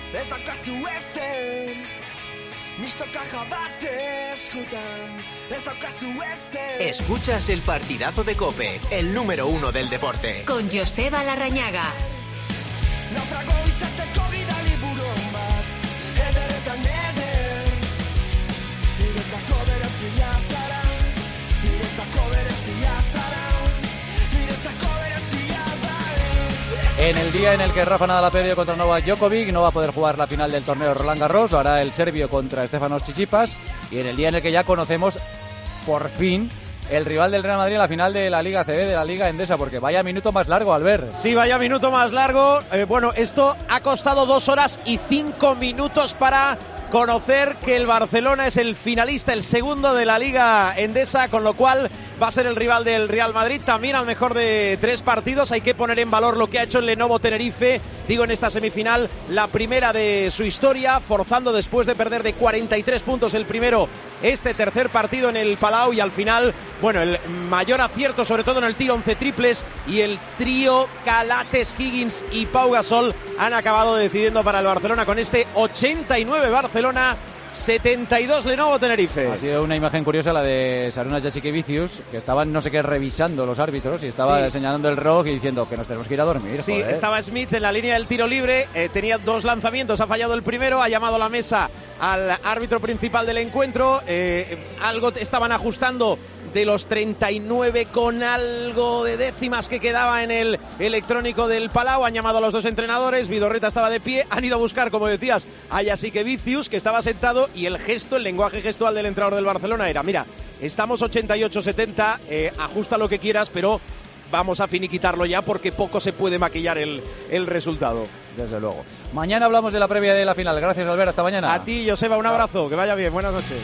ez daukazu ezen, mistoka jabate eskutan, ez daukazu ezen. Escuchas el partidazo de COPE, el número 1 del deporte. Con Joseba Larrañaga. Naufrago izateko gidali buron bat, ederretan eder, niretzako berezia zara, niretzako berezia zara, niretzako berezia zara. En el día en el que Rafa Nadal ha perdido contra Novak Djokovic, no va a poder jugar la final del torneo Roland Garros, lo hará el serbio contra Stefanos Tsitsipas, y en el día en el que ya conocemos, por fin, el rival del Real Madrid en la final de la Liga CB, de la Liga Endesa, porque vaya minuto más largo, Albert. Sí, vaya minuto más largo. Bueno, esto ha costado 2 horas y 5 minutos para conocer que el Barcelona es el finalista, el segundo de la Liga Endesa, con lo cual va a ser el rival del Real Madrid, también al mejor de 3 partidos. Hay que poner en valor lo que ha hecho el Lenovo Tenerife, digo, en esta semifinal, la primera de su historia, forzando después de perder de 43 puntos el primero, este tercer partido en el Palau, y al final, bueno, el mayor acierto, sobre todo en el tiro 11 triples, y el trío Calates, Higgins y Pau Gasol han acabado decidiendo para el Barcelona con este 89 Barcelona, 72 Lenovo Tenerife. Ha sido una imagen curiosa la de Sarunas Jasikevičius, que estaban no sé qué revisando los árbitros y estaba señalando el reloj y diciendo que nos tenemos que ir a dormir. Sí, joder. Estaba Smith en la línea del tiro libre, tenía 2 lanzamientos, ha fallado el primero, ha llamado a la mesa al árbitro principal del encuentro, algo estaban ajustando de los 39 con algo de décimas que quedaba en el electrónico del Palau. Han llamado a los 2 entrenadores, Vidorreta estaba de pie, han ido a buscar, como decías, a Jasikevičius, que estaba sentado, y el gesto, el lenguaje gestual del entrenador del Barcelona era: mira, estamos 88-70, ajusta lo que quieras, pero vamos a finiquitarlo ya porque poco se puede maquillar el resultado. Desde luego. Mañana hablamos de la previa de la final. Gracias, Albert, hasta mañana. A ti, Joseba, un abrazo, que vaya bien, buenas noches.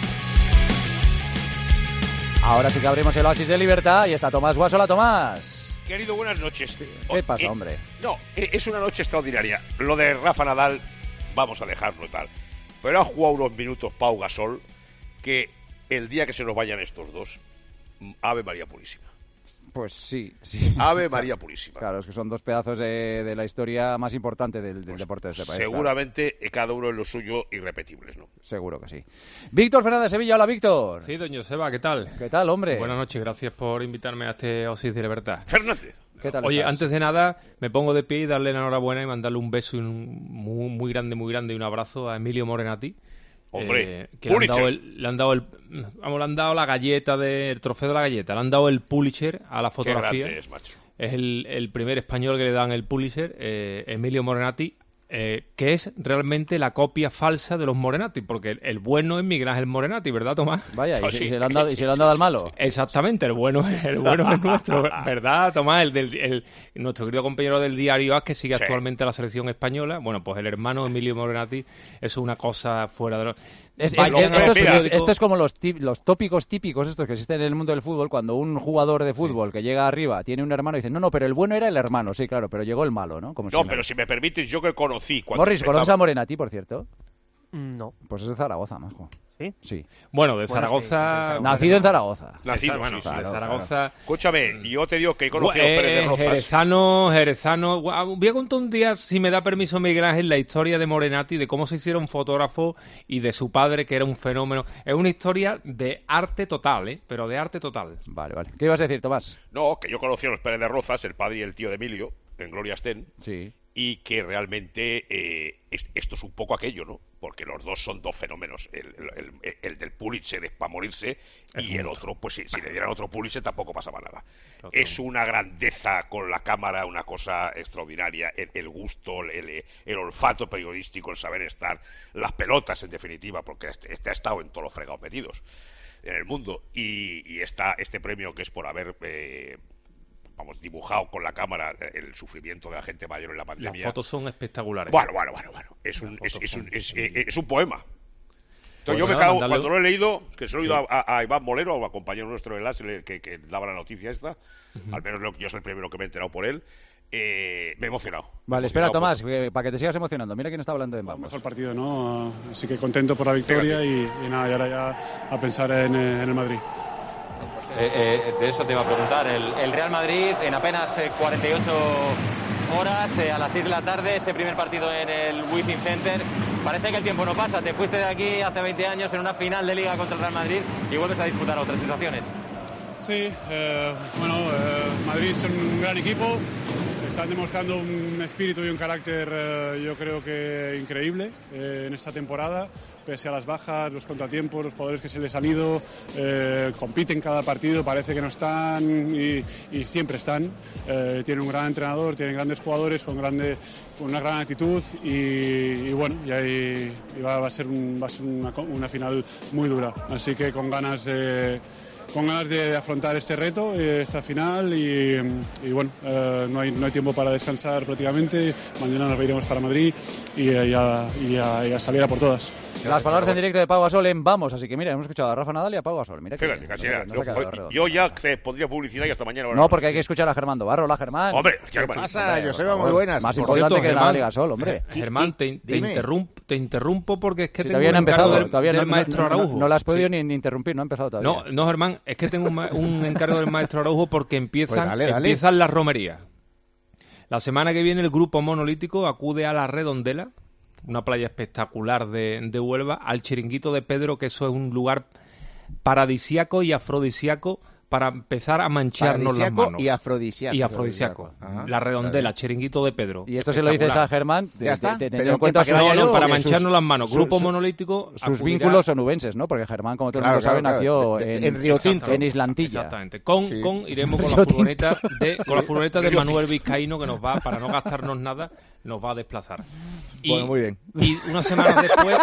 Ahora sí que abrimos el oasis de libertad y está Tomás Guasola. Tomás. Querido, buenas noches. ¿Qué pasa, hombre? No, es una noche extraordinaria. Lo de Rafa Nadal, vamos a dejarlo tal. Pero ha jugado unos minutos Pau Gasol, que el día que se nos vayan estos dos, Ave María Purísima. Pues sí. Ave María Purísima. Claro, es que son 2 pedazos de la historia más importante del deporte de este país. Seguramente cada uno en lo suyo irrepetibles, ¿no? Seguro que sí. Víctor Fernández Sevilla, hola Víctor. Sí, doña Joseba, ¿qué tal? ¿Qué tal, hombre? Buenas noches, gracias por invitarme a este Oasis de Libertad. Fernández. ¿Qué tal Oye, estás? antes de nada, me pongo de pie y darle la enhorabuena y mandarle un beso y muy grande y un abrazo a Emilio Morenati. Hombre, que le han dado la galleta el trofeo de la galleta, le han dado el Pulitzer a la fotografía. Qué grande es, macho. Es el primer español que le dan el Pulitzer, Emilio Morenati, que es realmente la copia falsa de los Morenati, porque el bueno es Miguel Ángel Morenati, ¿verdad, Tomás? Vaya, y se le han dado al malo. Exactamente, el bueno es nuestro, ¿verdad, Tomás? Nuestro querido compañero del diario AS, que sigue actualmente la selección española. Bueno, pues el hermano Emilio Morenati es una cosa fuera de lo... Esto es como los tópicos típicos estos que existen en el mundo del fútbol, cuando un jugador de fútbol que llega arriba tiene un hermano y dice, no, pero el bueno era el hermano. Sí, claro, pero llegó el malo, ¿no? Pero si me permites, yo que conocí... Morris, ¿conoces a Morenati, por cierto? No. Pues es de Zaragoza, majo. ¿Sí? Sí. Bueno, de Zaragoza... Nacido en Zaragoza. Nacido, bueno, sí, claro, de Zaragoza... Claro. Escúchame, yo te digo que he conocido a Pérez de Rozas. Jerezano... Voy a contar un día, si me da permiso Miguel Ángel, la historia de Morenati, de cómo se hicieron fotógrafos y de su padre, que era un fenómeno. Es una historia de arte total, pero de arte total. Vale. ¿Qué ibas a decir, Tomás? No, que yo conocí a los Pérez de Rozas, el padre y el tío de Emilio, en Gloria estén. Sí. Y que realmente esto es un poco aquello, ¿no? Porque los dos son 2 fenómenos. El del Pulitzer es para morirse y el otro, pues si le dieran otro Pulitzer tampoco pasaba nada. Total. Es una grandeza con la cámara, una cosa extraordinaria. El gusto, el olfato periodístico, el saber estar, las pelotas en definitiva, porque este ha estado en todos los fregados metidos en el mundo. Y este premio que es por haber... dibujado con la cámara el sufrimiento de la gente mayor en la pandemia. Las fotos son espectaculares. Bueno. Es un poema. Entonces yo me cago, cuando lo he leído, que se lo he oído a Iván Molero, a un compañero nuestro de enlace que daba la noticia esta, al menos yo soy el primero que me he enterado por él, me he emocionado. Vale, espera, Tomás, para que te sigas emocionando. Mira quién está hablando de Vamos. Mejor partido, ¿no? Así que contento por la victoria y nada, y ahora ya a pensar en el Madrid. De eso te iba a preguntar. El Real Madrid en apenas 48 enamoras. A las 6 de la tarde, ese primer partido en el Wizzing Center. Parece que el tiempo no pasa. Te fuiste de aquí hace 20 años en una final de Liga contra el Real Madrid y vuelves a disputar otras sensaciones. Sí, Madrid es un gran equipo. Están demostrando un espíritu y un carácter, yo creo que increíble en esta temporada. Pese a las bajas, los contratiempos, los jugadores que se les han ido, compiten cada partido, parece que no están y siempre están. Tienen un gran entrenador, tienen grandes jugadores con una gran actitud y bueno, y va a ser una final muy dura. Así que con ganas de afrontar este reto, esta final y bueno, no hay tiempo para descansar prácticamente. Mañana nos iremos para Madrid y a salir a por todas. Las palabras en directo de Pau Gasol en Vamos, así que mira, hemos escuchado a Rafa Nadal y a Pau Gasol. Mira Fíjate, casi nada. Yo ya pondría publicidad y hasta mañana. No, porque hay que escuchar a Germán Dobarro. Hola, Germán. Hombre, ¿qué pasa, Joseba? Muy buenas. Más Por importante cierto, que Germán, Nadal y Gasol, hombre. Germán, te interrumpo porque es que Si tengo todavía no ha un encargo empezado, todavía del maestro Araujo. No la has podido ni interrumpir, no ha empezado todavía. No, Germán, es que tengo un encargo del maestro Araujo porque empiezan dale. las romerías. La semana que viene el grupo monolítico acude a La Redondela, una playa espectacular de Huelva, al Chiringuito de Pedro, que eso es un lugar paradisíaco y afrodisíaco para empezar a mancharnos las manos. Y afrodisíaco. Y afrodisíaco. Ajá. La Redondela, Chiringuito de Pedro. Y esto se lo dices a Germán, Ya está. teniendo en cuenta para mancharnos las manos. Grupo monolítico. Sus vínculos onubenses, ¿no? Porque Germán, como todo el mundo sabe, nació en Río Tinto. En Islantilla. Exactamente. Iremos con la furgoneta de Manuel Vizcaíno, que nos va, para no gastarnos nada, nos va a desplazar. Bueno, muy bien. Y unas semanas después,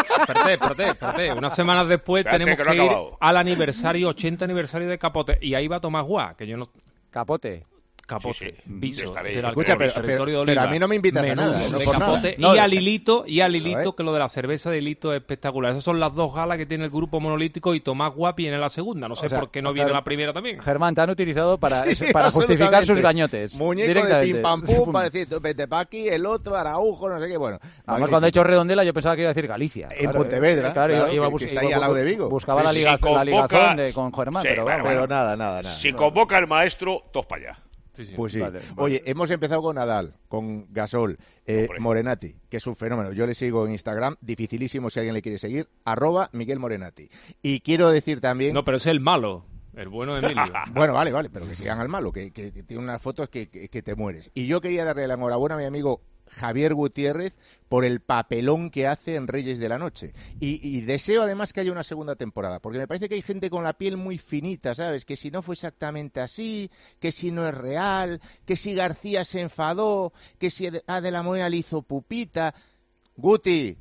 unas semanas después tenemos que ir al 80 aniversario de Capote. Y ahí va Tomás Guá, que yo no... Capote. Sí. Piso Estaré. del Escucha, territorio de Oliva. pero a mí no me invitas a nada, no de por nada. Capote. No, y a Lilito, que lo de la cerveza de Lilito es espectacular. Esas son las dos galas que tiene el grupo monolítico y Tomás Guapi en la segunda. No sé por qué no viene la primera también. Germán, te han utilizado para justificar absolutamente. sus gañotes. Muñeco de pim pam pum, para decir, vete pa' aquí, el otro, Araujo, no sé qué, bueno. Además, cuando he hecho Redondela, yo pensaba que iba a decir Galicia. En Pontevedra, que está ahí al lado de Vigo. Buscaba la ligazón con Germán, Sí, pero bueno, Pero nada. Si convoca el maestro, todos para allá. Pues sí. Vale. Oye, hemos empezado con Nadal, con Gasol, Morenati, que es un fenómeno. Yo le sigo en Instagram, dificilísimo si alguien le quiere seguir, @Miguel Morenati. Y quiero decir también... No, pero es el malo. El bueno de Emilio. Bueno, vale, pero que sigan al malo, que tiene unas fotos que te mueres. Y yo quería darle la enhorabuena a mi amigo Javier Gutiérrez por el papelón que hace en Reyes de la Noche. Y deseo además que haya una segunda temporada, porque me parece que hay gente con la piel muy finita, ¿sabes? Que si no fue exactamente así, que si no es real, que si García se enfadó, que si a De la Moya le hizo pupita. Guti,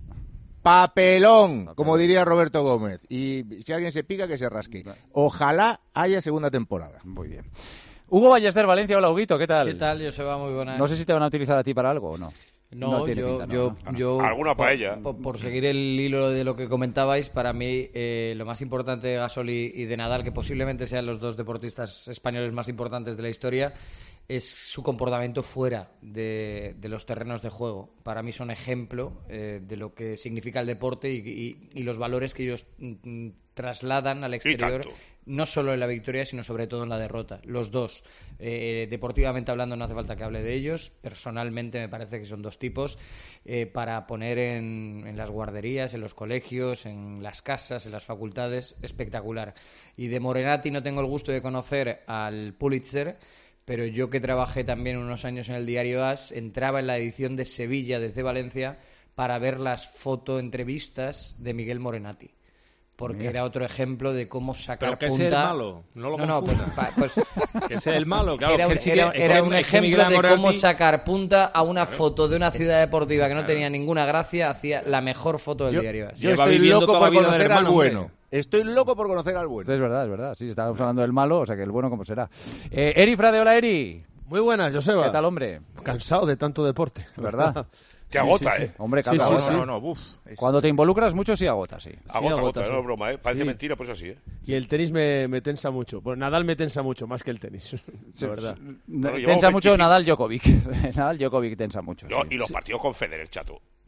papelón, como diría Roberto Gómez. Y si alguien se pica, que se rasque. Ojalá haya segunda temporada. Muy bien. Hugo Ballester, Valencia. Hola, Huguito, ¿qué tal? ¿Qué tal? Joseba, muy buenas. No sé si te van a utilizar a ti para algo o no. No, tiene pinta, ¿no? yo alguna paella. Por seguir el hilo de lo que comentabais, para mí lo más importante de Gasol y de Nadal, que posiblemente sean los dos deportistas españoles más importantes de la historia, es su comportamiento fuera de los terrenos de juego. Para mí son ejemplo de lo que significa el deporte y los valores que ellos trasladan al exterior, no solo en la victoria, sino sobre todo en la derrota. Los dos, deportivamente hablando, no hace falta que hable de ellos. Personalmente me parece que son dos tipos para poner en las guarderías, en los colegios, en las casas, en las facultades, espectacular. Y de Morenati no tengo el gusto de conocer al Pulitzer, pero yo que trabajé también unos años en el diario AS, entraba en la edición de Sevilla desde Valencia para ver las fotoentrevistas de Miguel Morenati. Porque era otro ejemplo de cómo sacar punta. ¿Pero punta. qué es el malo? No lo confundas. Pues que es el malo, claro. Era un ejemplo de cómo sacar punta a una foto de una ciudad deportiva que no tenía ninguna gracia, hacía la mejor foto del diario AS. Yo estoy loco por conocer al bueno. Estoy loco por conocer al bueno. Es verdad. Sí, estábamos hablando del malo, o sea que el bueno como será. Eri Frade, hola Eri. Muy buenas, Joseba. ¿Qué tal, hombre? Cansado de tanto deporte. ¿Verdad? Te agota, sí. Hombre, sí. Cuando te involucras mucho, sí agota, sí. Agota, no es broma, ¿eh? Parece mentira, pero es así, ¿eh? Y el tenis me tensa mucho. Pues Nadal me tensa mucho, más que el tenis, de verdad. Tensa mucho Nadal Djokovic. Nadal Djokovic tensa mucho. Y los partidos con Federer, chato.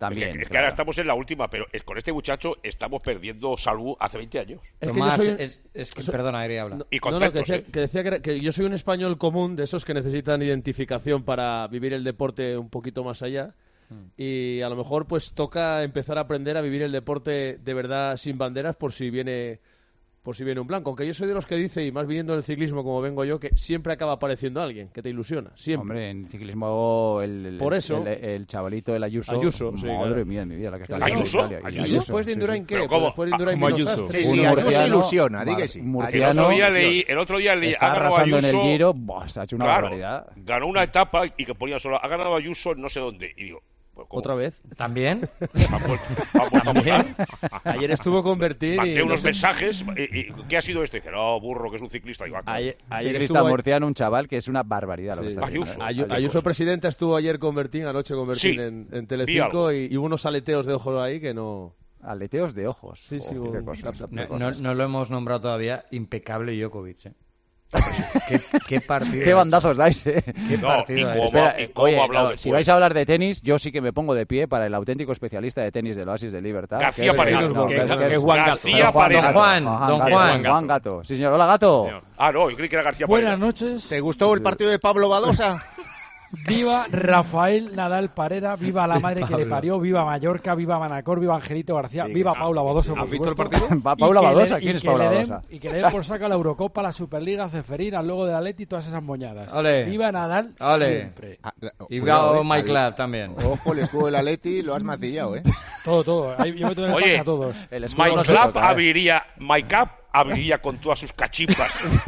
También, Es que claro. ahora estamos en la última, pero con este muchacho estamos perdiendo salud hace 20 años. Es que Tomás, yo soy- es que, perdona, Aire, habla. Y No, contentos, que decía que yo soy un español común, de esos que necesitan identificación para vivir el deporte un poquito más allá. Y a lo mejor pues toca empezar a aprender a vivir el deporte de verdad sin banderas por si viene un blanco. Aunque yo soy de los que dice, y más viniendo del ciclismo como vengo yo, que siempre acaba apareciendo alguien que te ilusiona, siempre. Hombre, en ciclismo Por eso- el chavalito, el Ayuso, sí, madre claro. mía de mi vida, la que está Claro. en ¿Ayuso? Italia. Y ¿Ayuso? ¿Después de Indurain qué? Pero Pues ¿cómo? después de Indurain Como vino Ayuso. Sastre. Sí, Un Ayuso murciano, ilusiona, di que sí. murciano, el otro día leí, está ha ganado arrasando en el Ayuso, Giro, buah, se ha hecho una claro, barbaridad. ganó una etapa y que ponía solo, ha ganado Ayuso no sé dónde. Y digo, pues, ¿cómo? ¿Otra vez? ¿También? ¿Han vuelto a votar? Ayer estuvo con Bertín y... Mandé unos no sé- mensajes. ¿Qué ha sido esto? Y dice, no, burro, que es un ciclista. Digo, Ayer Ciclista estuvo... murciano, un chaval que es una barbaridad lo que Sí. está haciendo. Ayuso. Ayuso presidenta estuvo ayer con Bertín, anoche con Bertín Sí, en vi Telecinco algo. y hubo unos aleteos de ojos ahí que no... Aleteos de ojos. Sí, sí, Joder, qué hubo- cosas, qué No, cosas. no lo hemos nombrado todavía. Impecable Djokovic, ¿eh? ¿Qué partido? Qué bandazos dais, ¿eh? Qué No, partido y ha cómo- hecho. Espera, y cómo oye, ha hablado no, después. si vais a hablar de tenis, yo sí que me pongo de pie para el auténtico especialista de tenis del Oasis de Libertad. García que es- Paredes. no, Que- que es- que que es es Juan Gato. García Juan Paredes. Gato. Juan, Juan don Gato, Juan. Juan Gato. Sí, señor. Hola, Gato. Señor. Ah, no, yo creí que era García Buenas Paredes. noches. ¿Te gustó el partido de Pablo Badosa? Viva Rafael Nadal Parera, viva la madre que le parió, viva Mallorca, viva Manacor, viva Angelito García, viva Paula Badosa. ¿Has visto el partido? Paula Badosa, ¿quién es Paula Badosa? Y que le den por saco a la Eurocopa, a la Superliga, a Ceferín, al logo del Atleti y todas esas moñadas. Ole. Viva Nadal Ole. siempre. Y Cuidado, Gao My Club también. Ojo, el escudo del Atleti lo has macillado, ¿eh? Todo. Ahí yo meto en el Oye, pack a todos. El escudo My no se Club toca, ¿eh? abriría con todas sus cachipas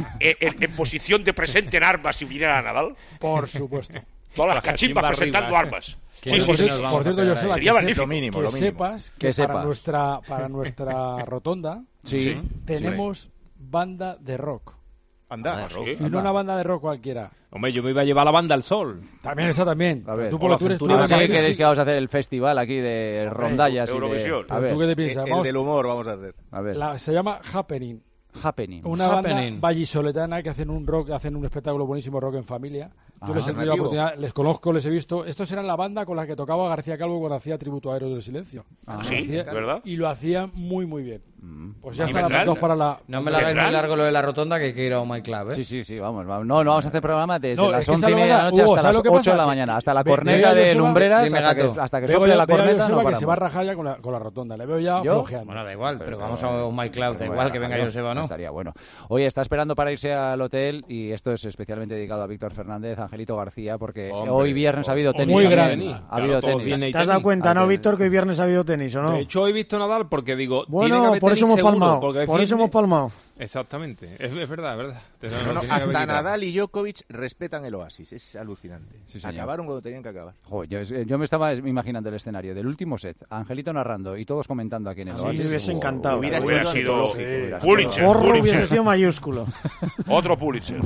en posición de presente en armas si viniera Nadal. Por supuesto. Todas las Las cachipas cachimbas presentando arriba. armas. Que Sí, no sí, se sí. nos sí. vamos Por a cierto, pegar Joseba, Sería que magnífico. Lo mínimo, que lo mínimo. sepas Que que para sepas. nuestra rotonda Sí. tenemos banda de rock. Anda. Sí. Y no una banda de rock cualquiera. Hombre, yo me iba a llevar la banda al sol. También esa también. A ver. Tú por lo tú eres Hola, tú Ahora eres sí que más queréis que vamos a hacer el festival aquí de rondallas y de... Eurovisión. A ver, ¿Tú qué te piensas? El Vamos, del humor vamos a hacer. a ver. se llama Happening. Happening. Una Happening. banda vallisoletana que hacen un rock, hacen un espectáculo buenísimo, rock en familia. Yo les he tenido la alternativo. oportunidad, les conozco, les he visto. Estos eran la banda con la que tocaba García Calvo cuando hacía tributo a Héroes del Silencio. Sí, Hacía- ¿verdad? Y lo hacían muy, muy bien. Pues ya ¿Y están vendrán? apuntados para la... No me la hagáis muy ¿Vendrán? largo lo de la rotonda, que quiero ir a My Club, ¿eh? Sí, vamos. No vamos a hacer programa desde No, las es que 11:30 de ¿sabes la lo noche que pasa? hasta ¿Sabes las lo que 8 pasa? de la mañana. Hasta la Ve- corneta veo a de Joseba- lumbreras, Dime, hasta Gato. que Veo sople yo- la veo a corneta, Joseba no que paramos. se va a rajar ya con la rotonda. Le veo ya ¿Yo? flojeando. Bueno, da igual, pero vamos a My Club, da igual que venga Joseba, ¿no? Estaría bueno. Oye, está esperando para irse al hotel y esto es especialmente dedicado a Víctor Fernández, Angelito García, porque Hombre, hoy viernes ha havido tenis. muy también. grande. Ha habido Claro, todo tenis. viene y ¿Te has dado tenis. cuenta, no, Ah, Víctor, que hoy viernes ha habido tenis, o no? De hecho, he visto Nadal porque digo, tiene que Bueno, haber por eso tenis hemos seguro, palmado. porque es Por eso viernes. hemos palmado. Exactamente, es verdad, es verdad. No, Tiene que haber hasta quitado. Nadal y Djokovic respetan el Oasis. Es alucinante. Sí, señor. Acabaron cuando tenían que acabar. Joder, yo me estaba imaginando el escenario del último set, Angelito narrando y todos comentando aquí en el Sí, Oasis. me hubiese encantado. Hubiera Hubiera sido sido antológico. Pulitzer. Porro hubiese Pulitzer. sido mayúsculo. Otro Pulitzer.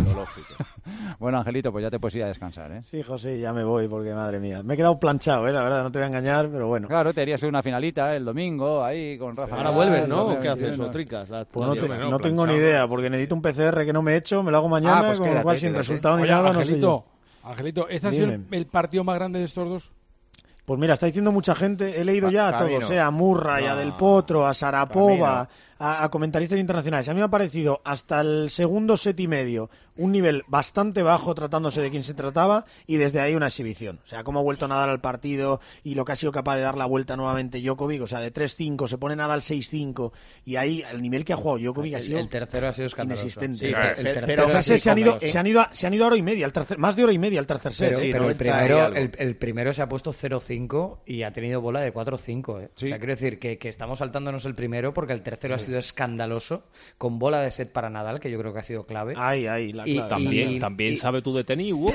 Bueno, Angelito, pues ya te puedes ir a descansar, ¿eh? Sí, José, ya me voy porque, madre mía. Me he quedado planchado, la verdad, no te voy a engañar, pero bueno. Claro, te harías una finalita el domingo ahí con Rafa. Ahora vuelves, ¿no? Nadal, ¿O qué haces? no. ¿O trincas? Pues no, Hombre, no tengo ni planchado. idea, porque necesito un PCR que no me he hecho, me lo hago mañana, pues con lo quédate, cual sin quédate. resultado ni Oye, nada, no sé yo. Angelito, ¿este ha sido Dime. el partido más grande de estos dos? Pues mira, está diciendo mucha gente, he leído ya a Camino. todos, a Murray, a Del Potro, a Sarapova, a comentaristas internacionales. A mí me ha parecido hasta el segundo set y medio un nivel bastante bajo tratándose de quién se trataba y desde ahí una exhibición. O sea, cómo ha vuelto Nadal al partido y lo que ha sido capaz de dar la vuelta nuevamente Djokovic, o sea, de 3-5 se pone Nadal 6-5 y ahí el nivel que ha jugado Djokovic ha sido El tercero ha sido escandaloso. inexistente. Sí, Pero- el tercero pero ha Fíjate, sido se han ido a hora y media, más de hora y media al tercer set. Pero, Sí, pero el 90 y primero, algo. el primero se ha puesto 0-5 y ha tenido bola de 4-5. O sea, quiero decir que estamos saltándonos el primero porque el tercero ha sido escandaloso, con bola de set para Nadal, que yo creo que ha sido clave. Ahí, la Y- clave. También sabe tú de tenis, Hugo.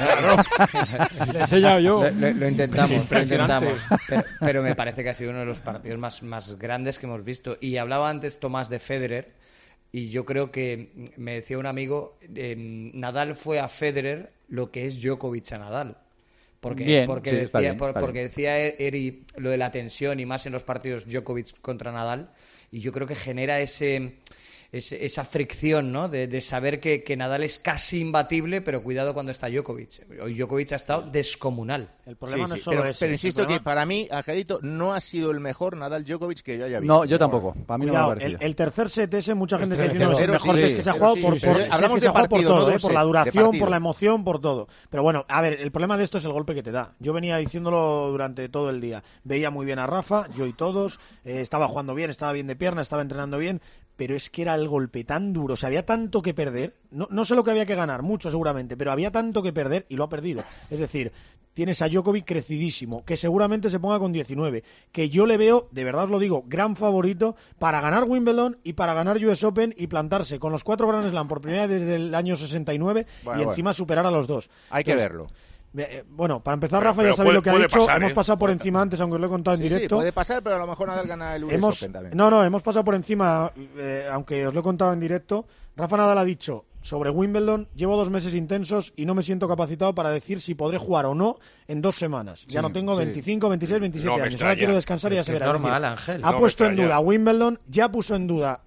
Le he enseñado yo. Lo intentamos, lo Impresionante. intentamos. Pero me parece que ha sido uno de los partidos más grandes que hemos visto. Y hablaba antes Tomás de Federer, y yo creo que me decía un amigo, Nadal fue a Federer lo que es Djokovic a Nadal. Porque, Bien, porque sí, decía, está bien, porque decía Eri lo de la tensión y más en los partidos Djokovic contra Nadal, y yo creo que genera esa fricción, ¿no? De saber que Nadal es casi imbatible, pero cuidado cuando está Djokovic. Hoy Djokovic ha estado descomunal. El problema no es pero, solo ese. pero insisto que para mí, Angelito, no ha sido el mejor Nadal Djokovic que yo haya visto. No, yo tampoco. Para mí Cuidado, no me ha parecido. el tercer set ese, mucha gente está diciendo que es el mejor sí, test que se ha jugado sí, por hablamos de por partido, todo, no de por la set, de duración, partido. por la emoción, por todo. Pero bueno, a ver, el problema de esto es el golpe que te da. Yo venía diciéndolo durante todo el día. Veía muy bien a Rafa, yo y todos, estaba jugando bien, estaba bien de pierna, estaba entrenando bien, pero es que era el golpe tan duro, o sea, había tanto que perder, no sé lo que había que ganar, mucho seguramente, pero había tanto que perder y lo ha perdido. Es decir, tienes a Djokovic crecidísimo, que seguramente se ponga con 19, que yo le veo, de verdad os lo digo, gran favorito para ganar Wimbledon y para ganar US Open y plantarse con los 4 Grand Slam por primera vez desde el año 69 y encima superar a los dos. Hay que verlo. Bueno, para empezar, Rafa pero ya sabéis lo que ha puede dicho. pasar, hemos pasado por encima antes, aunque os lo he contado en directo. Sí, puede pasar, pero a lo mejor Nadal gana el US Open también. Hemos pasado por encima, aunque os lo he contado en directo. Rafa Nadal ha dicho sobre Wimbledon: llevo 2 meses intensos y no me siento capacitado para decir si podré jugar o no en 2 semanas. Ya no tengo 25, 26, 27 años. extraña. Ahora quiero descansar y ya se verá. Es normal, Ángel. Ha No puesto me en extraña. duda Wimbledon, ya puso en duda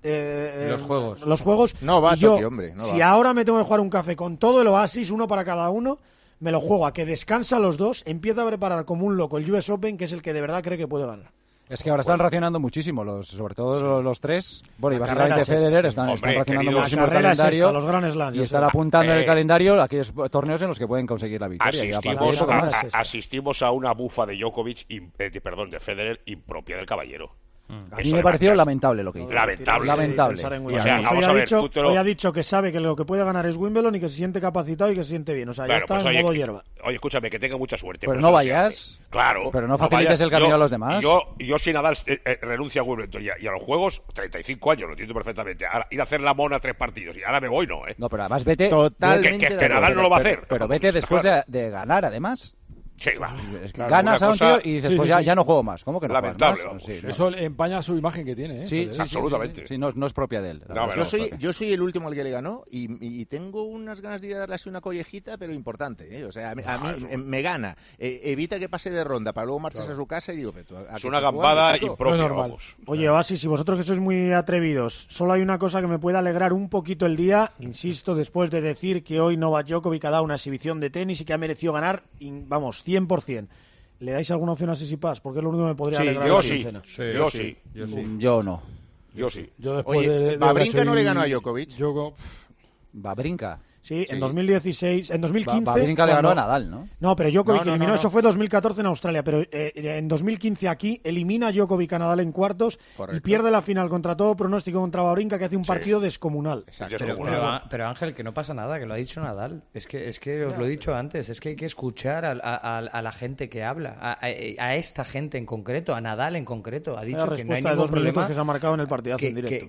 Los juegos. No va a y yo, Tokio, hombre, no si va. ahora me tengo que jugar un café con todo el Oasis, uno para cada uno, me lo juego a que descansa los dos, empieza a preparar como un loco el US Open, que es el que de verdad cree que puede ganar. Es que ahora están racionando muchísimo, sobre todo los tres. Bueno, y La básicamente carrera es esta. Federer están Hombre, racionando querido, muchísimo el la carrera es calendario. esta, los Grand Slams, y yo están sé. apuntando en el calendario aquellos torneos en los que pueden conseguir la victoria. Y a partir de Asistimos, poco más. asistimos a una bufa de Djokovic, de Federer, impropia del caballero. A mí me pareció lamentable lo que hizo. Lamentable. Lamentable. Pensar en O Wimbledon. sea, Hoy vamos ha a ver, dicho, tú te lo- hoy ha dicho que sabe que lo que puede ganar es Wimbledon y que se siente capacitado y que se siente bien. O sea, ya Claro, está pues, en oye, modo hierba. Oye, escúchame, que tenga mucha suerte. Pero eso no se vayas. hace. Claro. Pero no facilites vayas. el camino a los demás. Yo si Nadal renuncia a Wimbledon y a los juegos, 35 años, lo entiendo perfectamente. Ahora, ir a hacer la mona 3 partidos y ahora me voy, ¿no? No, pero además vete. Totalmente. Que Nadal no lo va a hacer. Pero vete después de ganar, además. Sí, va. Es que Claro, ganas una a un cosa- tío y dices, Sí, pues sí, ya, sí. ya no juego más. ¿Cómo que no juegas Lamentable, más? vamos. Sí, Eso empaña su imagen que tiene, ¿eh? Sí, Joder. absolutamente. Sí, no es propia de él. No, pero- Yo soy el último al que le ganó y tengo unas ganas de darle así una collejita, pero importante, ¿eh? O sea, a mí me gana. Evita que pase de ronda para luego marcharse a su casa y digo, pero tú, ¿a Es qué una estás gambada jugando, chato? impropia, No es normal. vamos. Oye, Oasis, si vosotros que sois muy atrevidos, solo hay una cosa que me puede alegrar un poquito el día, insisto, después de decir que hoy Novak Djokovic ha dado una exhibición de tenis y que ha merecido ganar, vamos, 100%. ¿Le dais alguna opción a Sisipas? Porque es lo único que me podría Sí, alegrar yo la sí. quincena. Yo sí. Yo no. Yo sí. Yo después Oye, de Wawrinka Bracho no le y- ganó a Djokovic. Babrinka. Sí, en 2016, en 2015... Babrinka le ganó cuando- a Nadal, ¿no? No, pero Djokovic No, eliminó, no. eso fue 2014 en Australia, pero en 2015 aquí elimina a Djokovic a Nadal en cuartos Correcto. y pierde la final contra todo pronóstico contra Wawrinka, que hace un partido descomunal. Pero Ángel, que no pasa nada, que lo ha dicho Nadal. Es que os lo he dicho antes, es que hay que escuchar a la gente que habla, a esta gente en concreto, a Nadal en concreto. Ha dicho La que no hay respuesta de ningún 2 minutos problema. que se ha marcado en el partidazo en directo.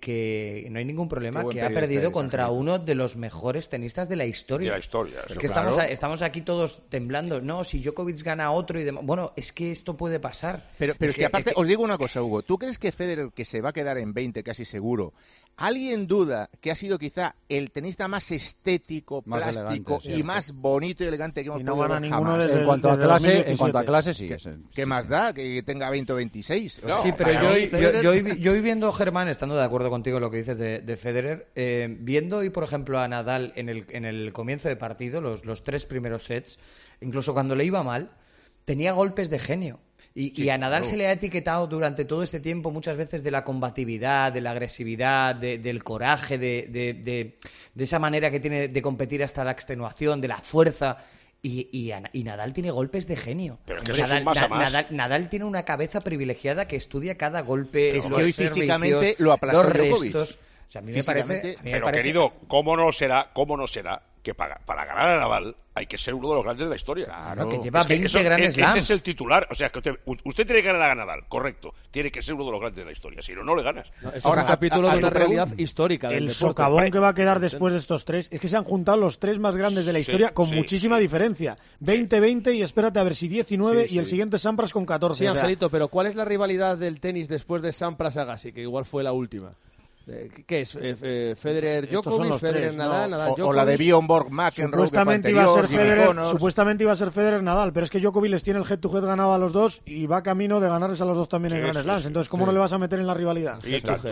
Que no hay ningún problema, Qué buen que ha periodista perdido eres, contra Angelito. uno de los mejores tenistas de la historia. De la historia. Es eso que claro. estamos aquí todos temblando. No, si Djokovic gana a otro y demás. Bueno, es que esto puede pasar. Pero es que aparte, os digo una cosa, Hugo. ¿Tú crees que Federer, que se va a quedar en 20 casi seguro, alguien duda que ha sido quizá el tenista más estético, Más plástico elegante, sí. y más bonito y elegante que hemos Y no podido gana ver ninguno jamás? desde En cuanto a desde clase, 2017. sí. ¿Qué más da que tenga 20 o 26? No, Sí, pero para mí, Federer- yo hoy viendo, Germán, estando de acuerdo contigo en lo que dices de Federer, viendo hoy, por ejemplo, a Nadal en el comienzo de partido, los 3 primeros sets, incluso cuando le iba mal, tenía golpes de genio. Y a Nadal se le ha etiquetado durante todo este tiempo muchas veces de la combatividad, de la agresividad, del coraje, de esa manera que tiene de competir hasta la extenuación, de la fuerza. Y Nadal tiene golpes de genio. Pero es que eso es un más a más. Nadal tiene una cabeza privilegiada que estudia cada golpe. Es que los hoy servicios, físicamente lo aplastó los Djokovic. restos. O sea, a mí me parece. Físicamente, a mí me Pero, parece- querido, ¿cómo no será que para ganar a Nadal hay que ser uno de los grandes de la historia? Claro, que lleva Es 20 Grand ese Slams. es el titular. O sea, que usted tiene que ganar a Nadal, correcto. Tiene que ser uno de los grandes de la historia. Si no, no le ganas. Esto Ahora, es un capítulo de a una tu realidad pregunta, histórica del El deporte. socavón que va a quedar después de estos 3 es que se han juntado los 3 más grandes de la historia con muchísima diferencia. 20-20 y espérate a ver si 19 y el siguiente Sampras con 14. Sí, o sea, Angelito, pero ¿cuál es la rivalidad del tenis después de Sampras Agassi, que igual fue la última? ¿Qué es? ¿Federer Estos son Djokovic, los Federer tres, Nadal, ¿no? Nadal o Djokovic? la de Bjorn Borg McEnroe, Supuestamente que iba, fue a ser anterior, Federer, Jimmy Connors. supuestamente iba a ser Federer Nadal, pero es que Djokovic les tiene el head-to-head ganado a los dos y va camino de ganarles a los dos también en Sí, Grand sí, Slams. sí, Entonces, ¿cómo no le vas a meter en la rivalidad? Y tanto.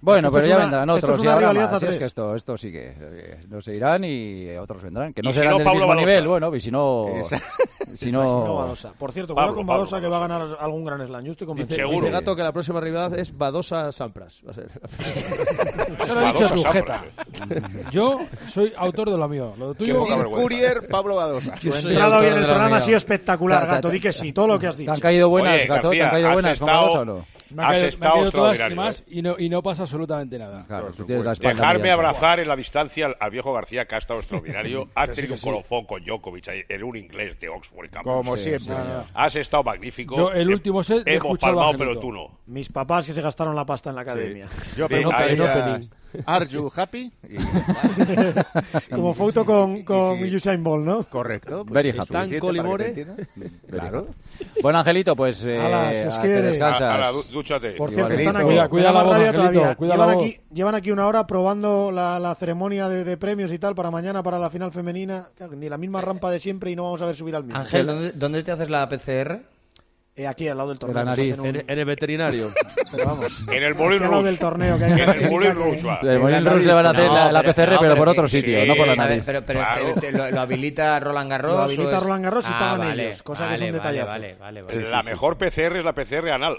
Bueno, pero ya una- vendrán esto otros es y una habrá rivalidad más. a Si es tres. que esto sigue. No se irán y otros vendrán. Que no Y si serán no, del Pablo mismo Badosa. nivel, bueno, y si no... Si No, no... Badosa. Por cierto, cuidado Pablo, con Pablo, Badosa que va a ganar algún gran slam. Yo estoy convencido. Seguro. Dice Gato que la próxima rivalidad es Badosa-Sampras. Va a ser. Eso lo ha dicho Badosa tu Sampras, jeta. Yo soy autor de lo mío. Lo tuyo... poca vergüenza. Courier, Pablo Badosa. Yo Tu soy entrada hoy autor en el de la programa ha mía. sido espectacular, Gato. Di que sí, todo lo que has ¿Te dicho. han caído buenas, Oye, Gato? ¿Te han García, caído has buenas con estado- Badosa o no? Me ha caído estado todas y extraordinario, más y no pasa absolutamente nada. Claro, tú tienes la espalda Dejarme muy ancha. abrazar en la distancia al viejo García, que ha estado extraordinario. Has sí, tenido que un sí. colofón con Djokovic ahí, en un inglés de Oxford. Como siempre. Has estado magnífico. Yo el último set he Hemos escuchado palmado, a pero Angelito. tú no. Mis papás que se gastaron la pasta en la academia. Yo Sí, ahí- preguntaría, ¿Are you happy? Como foto con sí. Usain Bolt, ¿no? Correcto. Very es happy. suficiente Tan Colimore. para que te entiendan. Claro. Bueno, Angelito, pues Ala, si os te quiere. descansas. Ala, dúchate. Por cierto, Igualito. están aquí. Cuida en la voz, radio Angelito, todavía. cuida la voz. Llevan aquí una hora probando la ceremonia de premios y tal para mañana, para la final femenina. Claro, ni la misma rampa de siempre y no vamos a ver subir al mismo. Ángel, ¿dónde te haces la PCR? Aquí, al lado del torneo. la nos nariz. hacen un- En el veterinario. Pero vamos. En el Aquí Moulin al lado Rouge. del torneo. Que hay En una el Moulin clínica Rouge, que- va. El Moulin Rouge le van a hacer la PCR, pero por otro sitio, sí, no por la sí, nariz. Pero Claro. lo habilita Roland Garros. Lo habilita ¿o es- Roland Garros y pagan vale, ellos, cosa que es vale, un detallazo. Vale. La mejor PCR es la PCR anal.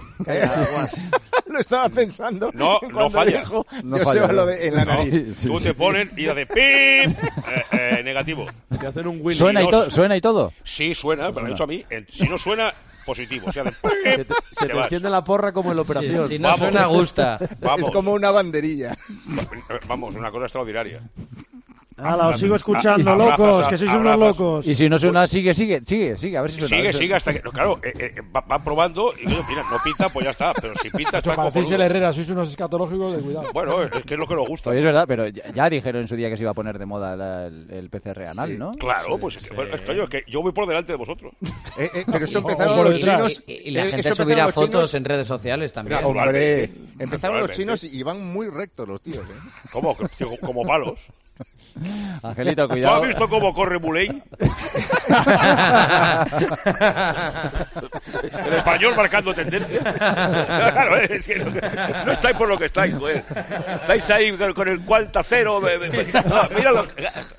Lo estaba pensando. No, cuando no falla. dijo No Joseba falla, lo ¿no? de en la No, nariz. tú te ponen y de ¡pip! Negativo. Te hacen un Willy. ¿Suena y, no- ¿Suena y todo? Sí, suena, pero lo he dicho a mí. Si no suena, positivo. Si hace Se te vas. enciende la porra como en la operación. Si no Vamos. suena, gusta. Vamos, Es como una banderilla. vamos, una cosa extraordinaria. Ala, os sigo escuchando, Abrazas, locos, que sois unos abrazas. locos. Y si no suena, sigue, a ver si suena. Sigue hasta que. Claro, va probando y oye, mira, no pita, pues ya está. Pero si pita, está Parecéis el cojonudo. Herrera, sois unos escatológicos de cuidado. Bueno, es que es lo que nos gusta. Oye, es verdad, pero ya dijeron en su día que se iba a poner de moda el PCR anal, ¿no? Claro, pues es que, bueno, coño, es que yo voy por delante de vosotros. Pero eso O empezaron por los detrás. chinos. Y la gente eso empezaron subirá los fotos chinos- en redes sociales también. Mira, Hombre, Naturalmente. empezaron los Naturalmente. chinos y van muy rectos los tíos. ¿Cómo? Como palos. Angelito, ¿Tú cuidado. has visto cómo corre Muley? El español marcando tendencia. Claro, es que no estáis por lo que estáis, joder. Estáis ahí con el cuarta cero. Míralo.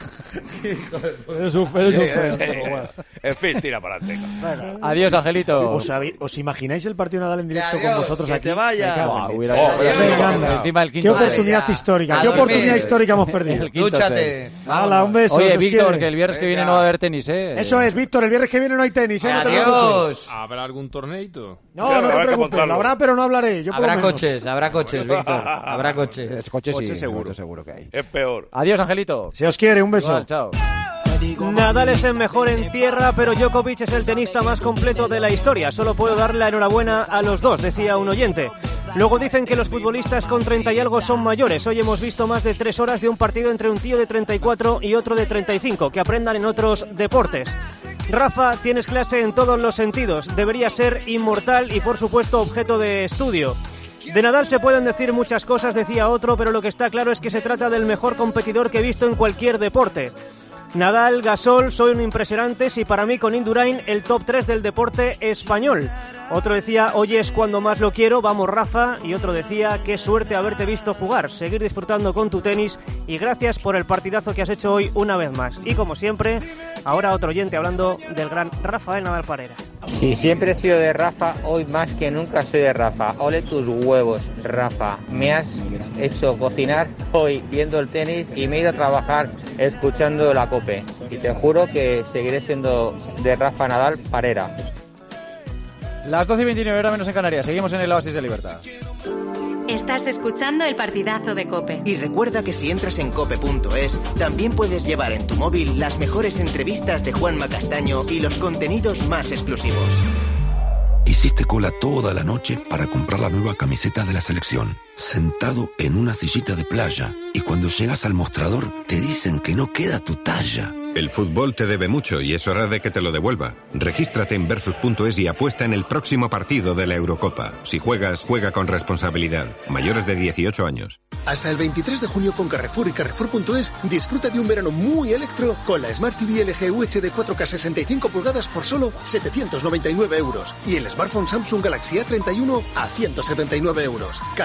Eres un feo. En fin, tira para adelante. Adiós, Angelito. ¿Os imagináis el partido Nadal en directo Adiós, con vosotros que aquí? te vaya. Me cago en Buah, diez. hubiera- Venga, anda. encima el Qué quinto. oportunidad Vale, histórica, a qué dormir. oportunidad histórica hemos perdido. El quinto Dúchate. set. Hala, un beso. Oye, os Víctor, quiere. que el viernes que viene no va a haber tenis, ¿eh? Eso es, Víctor, el viernes que viene no hay tenis, ¿eh? No te preocupes. Adiós. ¿Habrá algún torneito? No, Claro, no te habrá que preocupes, montarlo. lo habrá, pero no hablaré. Yo por lo Habrá menos. coches, Víctor. Habrá coches. Coche sí, Coche seguro. coche seguro que hay. Es peor. Adiós, Angelito. Se os quiere, un beso. Igual, chao. Nadal es el mejor en tierra, pero Djokovic es el tenista más completo de la historia. Solo puedo darle la enhorabuena a los dos, decía un oyente. Luego dicen que los futbolistas con 30 y algo son mayores. Hoy hemos visto más de 3 horas de un partido entre un tío de 34 y otro de 35. Que aprendan en otros deportes. Rafa, tienes clase en todos los sentidos. Debería ser inmortal y, por supuesto, objeto de estudio. De Nadal se pueden decir muchas cosas, decía otro, pero lo que está claro es que se trata del mejor competidor que he visto en cualquier deporte. Nadal, Gasol, son impresionantes y para mí con Indurain el top 3 del deporte español. Otro decía, hoy es cuando más lo quiero, vamos Rafa. Y otro decía, qué suerte haberte visto jugar, seguir disfrutando con tu tenis y gracias por el partidazo que has hecho hoy una vez más. Y como siempre, ahora otro oyente hablando del gran Rafael Nadal Parera. Si siempre he sido de Rafa, hoy más que nunca soy de Rafa. Ole tus huevos, Rafa. Me has hecho cocinar hoy viendo el tenis y me he ido a trabajar escuchando la COPE. Y te juro que seguiré siendo de Rafa Nadal Parera. Las 12:29 horas menos en Canarias. Seguimos en el Oasis de Libertad. Estás escuchando el partidazo de COPE. Y recuerda que si entras en cope.es, también puedes llevar en tu móvil las mejores entrevistas de Juanma Castaño y los contenidos más exclusivos. Hiciste cola toda la noche para comprar la nueva camiseta de la selección, sentado en una sillita de playa, y cuando llegas al mostrador te dicen que no queda tu talla. El fútbol te debe mucho y es hora de que te lo devuelva. Regístrate en Versus.es y apuesta en el próximo partido de la Eurocopa. Si juegas, juega con responsabilidad. Mayores de 18 años. Hasta el 23 de junio con Carrefour y Carrefour.es disfruta de un verano muy electro con la Smart TV LG UHD 4K 65 pulgadas por solo 799 euros y el smartphone Samsung Galaxy A31 a 179 euros. Carrefour,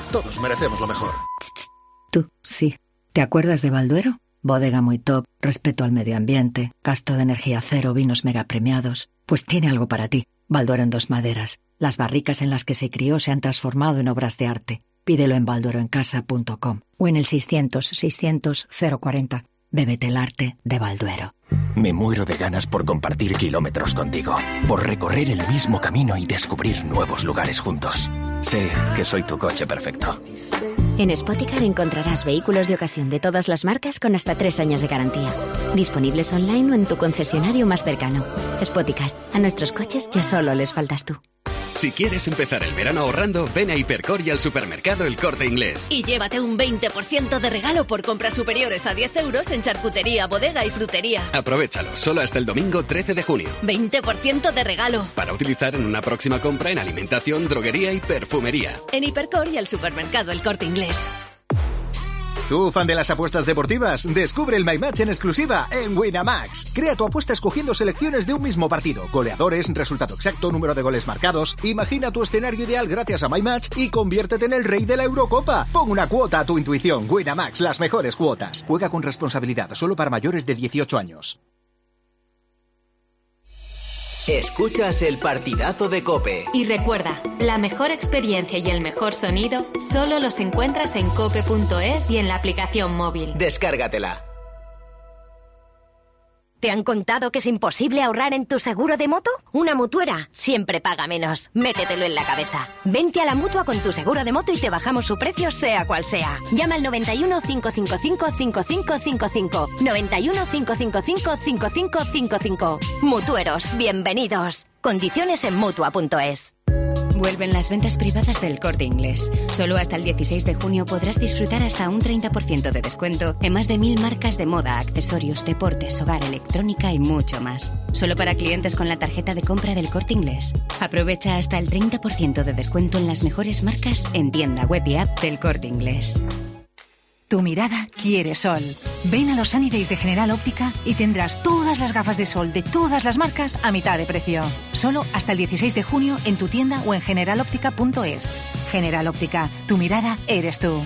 Todos merecemos lo mejor. Tú, sí. ¿Te acuerdas de Balduero? Bodega muy top, respeto al medio ambiente, gasto de energía cero, vinos mega premiados. Pues tiene algo para ti. Balduero en Dos Maderas. Las barricas en las que se crió se han transformado en obras de arte. Pídelo en baldueroencasa.com o en el 600-600-040. Bébete el arte de Balduero. Me muero de ganas por compartir kilómetros contigo, por recorrer el mismo camino y descubrir nuevos lugares juntos. Sé que soy tu coche perfecto. En Spoticar encontrarás vehículos de ocasión de todas las marcas con hasta 3 años de garantía. Disponibles online o en tu concesionario más cercano. Spoticar, a nuestros coches ya solo les faltas tú. Si quieres empezar el verano ahorrando, ven a Hipercor y al supermercado El Corte Inglés. Y llévate un 20% de regalo por compras superiores a 10 euros en charcutería, bodega y frutería. Aprovechalo, solo hasta el domingo 13 de junio. 20% de regalo. Para utilizar en una próxima compra en alimentación, droguería y perfumería. En Hipercor y al supermercado El Corte Inglés. ¿Tú, fan de las apuestas deportivas? Descubre el My Match en exclusiva en Winamax. Crea tu apuesta escogiendo selecciones de un mismo partido, goleadores, resultado exacto, número de goles marcados. Imagina tu escenario ideal gracias a My Match y conviértete en el rey de la Eurocopa. Pon una cuota a tu intuición. Winamax, las mejores cuotas. Juega con responsabilidad, solo para mayores de 18 años. Escuchas el partidazo de COPE. Y recuerda, la mejor experiencia y el mejor sonido solo los encuentras en cope.es y en la aplicación móvil. Descárgatela. ¿Te han contado que es imposible ahorrar en tu seguro de moto? Una mutuera siempre paga menos. Métetelo en la cabeza. Vente a la Mutua con tu seguro de moto y te bajamos su precio sea cual sea. Llama al 91 555 5555. 91 555 5555. Mutueros, bienvenidos. Condiciones en Mutua.es. Vuelven las ventas privadas del Corte Inglés. Solo hasta el 16 de junio podrás disfrutar hasta un 30% de descuento en más de 1000 marcas de moda, accesorios, deportes, hogar, electrónica y mucho más. Solo para clientes con la tarjeta de compra del Corte Inglés. Aprovecha hasta el 30% de descuento en las mejores marcas en tienda web y app del Corte Inglés. Tu mirada quiere sol. Ven a los Sunny Days de General Óptica y tendrás todas las gafas de sol de todas las marcas a mitad de precio. Solo hasta el 16 de junio en tu tienda o en generaloptica.es. General Óptica, tu mirada eres tú.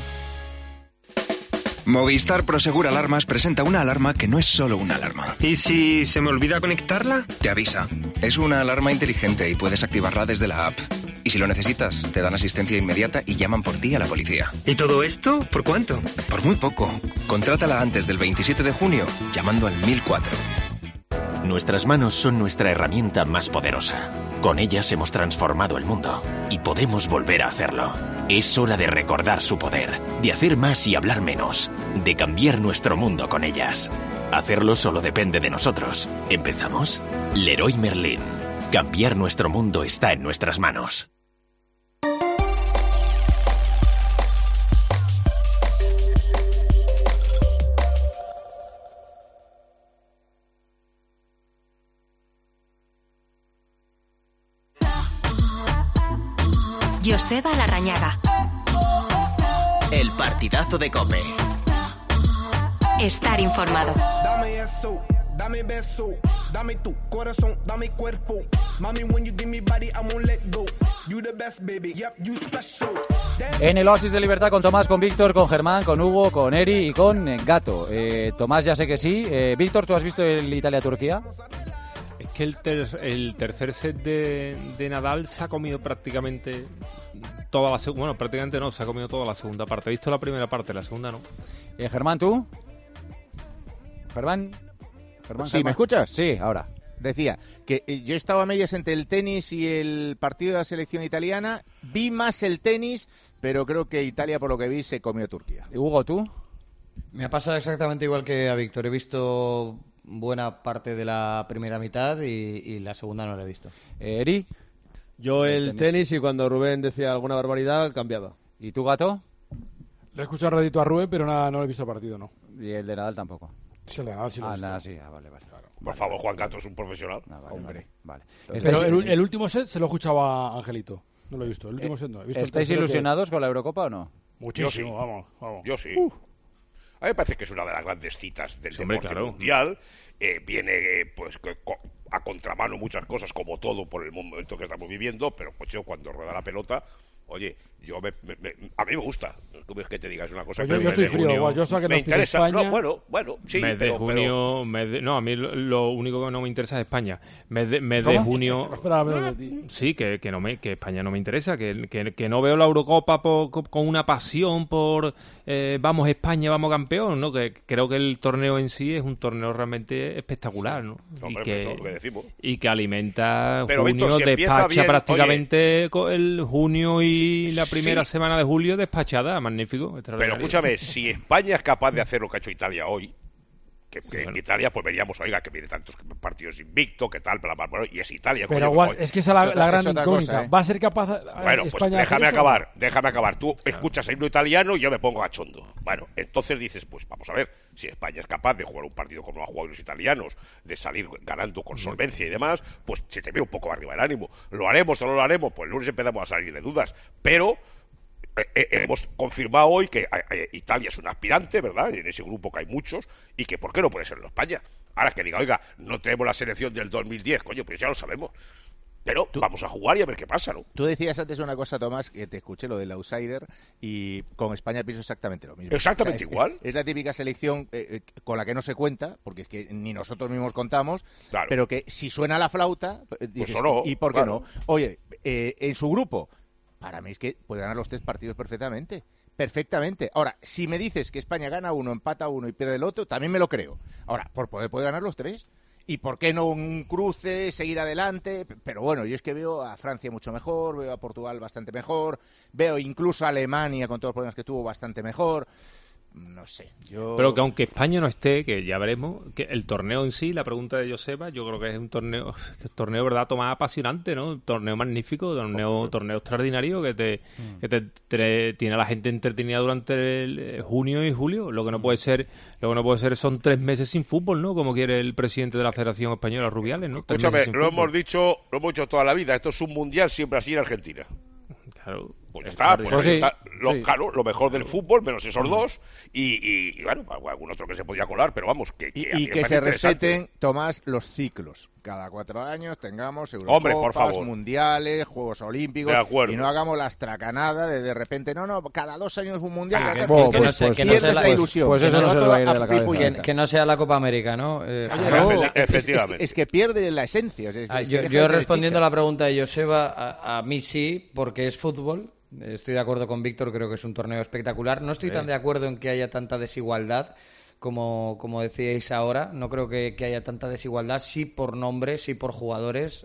Movistar Prosegur Alarmas presenta una alarma que no es solo una alarma. ¿Y si se me olvida conectarla? Te avisa. Es una alarma inteligente y puedes activarla desde la app. Y si lo necesitas, te dan asistencia inmediata y llaman por ti a la policía. ¿Y todo esto? ¿Por cuánto? Por muy poco. Contrátala antes del 27 de junio llamando al 1004. Nuestras manos son nuestra herramienta más poderosa. Con ellas hemos transformado el mundo y podemos volver a hacerlo. Es hora de recordar su poder, de hacer más y hablar menos, de cambiar nuestro mundo con ellas. Hacerlo solo depende de nosotros. ¿Empezamos? Leroy Merlin. Cambiar nuestro mundo está en nuestras manos. Joseba Larrañaga. El partidazo de COPE. Estar informado. Dame eso, dame beso, dame tu corazón, dame cuerpo. Mami, when you give me body, I won't let go. You the best, baby, yep, you special. En el Oasis de Libertad con Tomás, con Víctor, con Germán, con Hugo, con Eri y con Gato. Tomás ya sé que sí. Víctor, ¿tú has visto el Italia-Turquía? Es que el tercer set de Nadal se ha comido prácticamente toda la segunda. Bueno, prácticamente no, se ha comido toda la segunda parte. He visto la primera parte, la segunda no. Germán, ¿tú? Germán. Sí, ¿me escuchas? Sí, ahora. Decía que yo estaba a medias entre el tenis y el partido de la selección italiana. Vi más el tenis, pero creo que Italia, por lo que vi, se comió a Turquía. Hugo, ¿tú? Me ha pasado exactamente igual que a Víctor. He visto buena parte de la primera mitad y la segunda no la he visto. Eri. Yo el tenis y cuando Rubén decía alguna barbaridad cambiaba. ¿Y tú, Gato? Le he escuchado ratito a Rubén, pero nada, no lo he visto el partido, no. ¿Y el de Nadal tampoco? Sí, el de Nadal sí lo he visto. Nada, sí, vale. Por favor, Juan Gato es un profesional. Hombre, vale. Pero el último set se lo he escuchado a Angelito. No lo he visto. El último set no. He visto ¿Estáis ilusionados con la Eurocopa o no? Muchísimo, vamos. Yo sí. A mí me parece que es una de las grandes citas del deporte mundial. Viene pues a contramano muchas cosas, como todo, por el momento que estamos viviendo, pero pues yo cuando rueda la pelota, oye, a mí me gusta. Tú ves que te digas una cosa. Pues yo estoy frío, igual. Yo sé que me interesa. España. No, bueno, sí. Mes de junio. No, a mí lo único que no me interesa es España. Mes de junio. Sí, que España no me interesa. Que no veo la Eurocopa con una pasión por vamos España, vamos campeón, ¿no? Que creo que el torneo en sí es un torneo realmente espectacular, ¿no? Hombre, eso es lo que decimos. Y que alimenta pero, junio, Víctor, si despacha bien, prácticamente el junio y la primera semana de julio despachada, magnífico. Pero escúchame, si España es capaz de hacer lo que ha hecho Italia hoy, que en Italia pues veríamos, oiga, que viene tantos partidos invicto, que tal, bla, bla, bla, y es Italia. Pero coño, es que esa es la gran incógnita. ¿Va a ser capaz bueno, España pues déjame acabar. Tú escuchas el himno italiano y yo me pongo cachondo. Bueno, entonces dices, pues vamos a ver, si España es capaz de jugar un partido como han jugado los italianos, de salir ganando con solvencia y demás, pues se te ve un poco arriba el ánimo. ¿Lo haremos o no lo haremos? Pues el lunes empezamos a salir de dudas. Pero hemos confirmado hoy que Italia es un aspirante, ¿verdad? En ese grupo que hay muchos, y que ¿por qué no puede serlo España? Ahora que diga, oiga, no tenemos la selección del 2010, coño, pues ya lo sabemos. Pero vamos a jugar y a ver qué pasa, ¿no? Tú decías antes una cosa, Tomás, que te escuché, lo del outsider, y con España pienso exactamente lo mismo. Exactamente igual. Es la típica selección con la que no se cuenta, porque es que ni nosotros mismos contamos, claro. Pero que si suena la flauta, dices, pues no, ¿y por qué no? Oye, en su grupo, para mí es que puede ganar los 3 partidos perfectamente. Perfectamente. Ahora, si me dices que España gana uno, empata uno y pierde el otro, también me lo creo. Ahora, por poder puede ganar los 3. ¿Y por qué no un cruce, seguir adelante? Pero bueno, yo es que veo a Francia mucho mejor, veo a Portugal bastante mejor, veo incluso a Alemania con todos los problemas que tuvo bastante mejor. No sé, Pero que aunque España no esté, que ya veremos, que el torneo en sí, la pregunta de Joseba, yo creo que es un torneo, verdad, Tomás, apasionante, ¿no? Un torneo magnífico, torneo extraordinario que te tiene a la gente entretenida durante el junio y julio. Lo que no puede ser son 3 meses sin fútbol, ¿no? Como quiere el presidente de la Federación Española, Rubiales, ¿no? Escúchame, lo hemos dicho toda la vida, esto es un mundial siempre así en Argentina. Claro. Pues ya está, claro, lo mejor del fútbol, menos esos 2, y bueno, algún otro que se podía colar, pero vamos, que se respeten, Tomás, los ciclos. Cada 4 años tengamos Eurocopas, mundiales, Juegos Olímpicos, y no hagamos la estracanada de repente, cada 2 años un mundial, que no sea la ilusión. Pues eso no se lo va a ir de la cabeza. Que no sea la Copa América, ¿no? Efectivamente. Es que pierde la esencia. Yo respondiendo a la pregunta de Joseba, a mí sí, porque es fútbol. Estoy de acuerdo con Víctor, creo que es un torneo espectacular. No estoy tan de acuerdo en que haya tanta desigualdad como decíais ahora. No creo que haya tanta desigualdad, sí por nombres, sí por jugadores.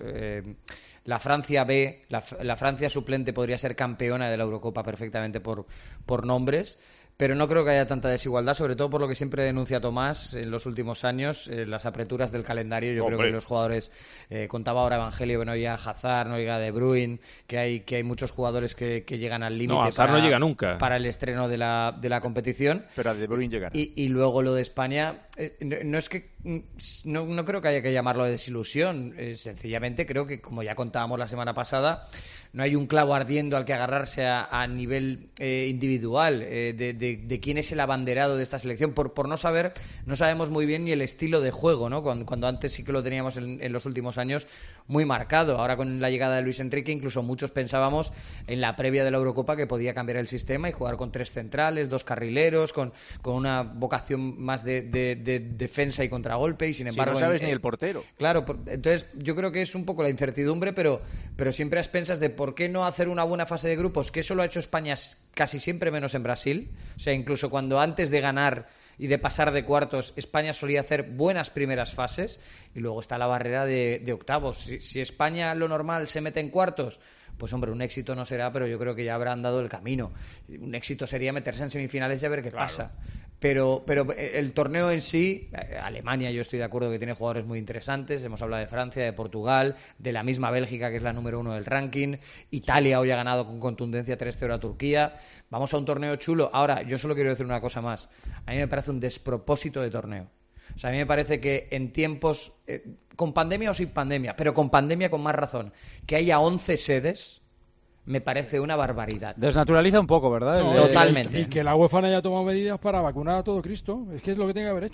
La Francia B, la Francia suplente podría ser campeona de la Eurocopa perfectamente por nombres. Pero no creo que haya tanta desigualdad, sobre todo por lo que siempre denuncia Tomás en los últimos años, las apreturas del calendario. Yo creo que los jugadores, contaba ahora Evangelio que no llega Hazard, no llega De Bruyne, que hay muchos jugadores que llegan al límite. No, Hazard no llega nunca. Para el estreno de la competición. Pero a De Bruyne llegará. Y luego lo de España, no es que no creo que haya que llamarlo de desilusión. Sencillamente creo que, como ya contábamos la semana pasada, no hay un clavo ardiendo al que agarrarse a nivel individual de quién es el abanderado de esta selección. Por no sabemos muy bien ni el estilo de juego, ¿no? Cuando antes sí que lo teníamos en los últimos años muy marcado. Ahora con la llegada de Luis Enrique, incluso muchos pensábamos en la previa de la Eurocopa que podía cambiar el sistema y jugar con 3 centrales, 2 carrileros, con una vocación más de defensa y contragolpe, y sin embargo... Si no sabes ni el portero. Claro, entonces yo creo que es un poco la incertidumbre, pero siempre a expensas de por qué no hacer una buena fase de grupos, que eso lo ha hecho España casi siempre menos en Brasil. O sea, incluso cuando antes de ganar y de pasar de cuartos, España solía hacer buenas primeras fases, y luego está la barrera de octavos. Si España, lo normal, se mete en cuartos, pues hombre, un éxito no será, pero yo creo que ya habrán dado el camino. Un éxito sería meterse en semifinales y a ver qué pasa. Pero el torneo en sí, Alemania, yo estoy de acuerdo que tiene jugadores muy interesantes. Hemos hablado de Francia, de Portugal, de la misma Bélgica, que es la número 1 del ranking. Italia hoy ha ganado con contundencia 3-0 a Turquía. Vamos a un torneo chulo. Ahora, yo solo quiero decir una cosa más. A mí me parece un despropósito de torneo. O sea, a mí me parece que en tiempos, con pandemia o sin pandemia, pero con pandemia con más razón, que haya 11 sedes, me parece una barbaridad. Desnaturaliza un poco, ¿verdad? Totalmente. Y que la UEFA no haya tomado medidas para vacunar a todo Cristo. Es que es lo que tiene que haber hecho.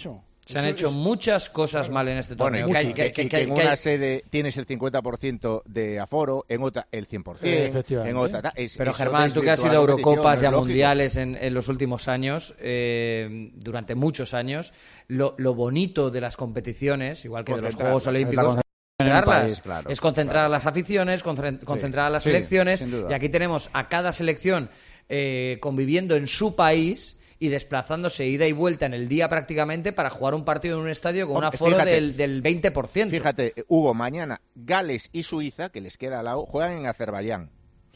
Se han hecho muchas cosas mal en este torneo. En una sede tienes el 50% de aforo, en otra el 100%. Efectivamente. En otra, pero Germán, tú que has ido a Eurocopas y a Mundiales en los últimos años, durante muchos años, lo bonito de las competiciones, igual que de los Juegos Olímpicos, es concentrar a las aficiones, concentrar a las selecciones, y aquí tenemos a cada selección conviviendo en su país y desplazándose ida y vuelta en el día prácticamente para jugar un partido en un estadio con un aforo del 20%. Fíjate, Hugo, mañana Gales y Suiza, que les queda al lado, juegan en Azerbaiyán.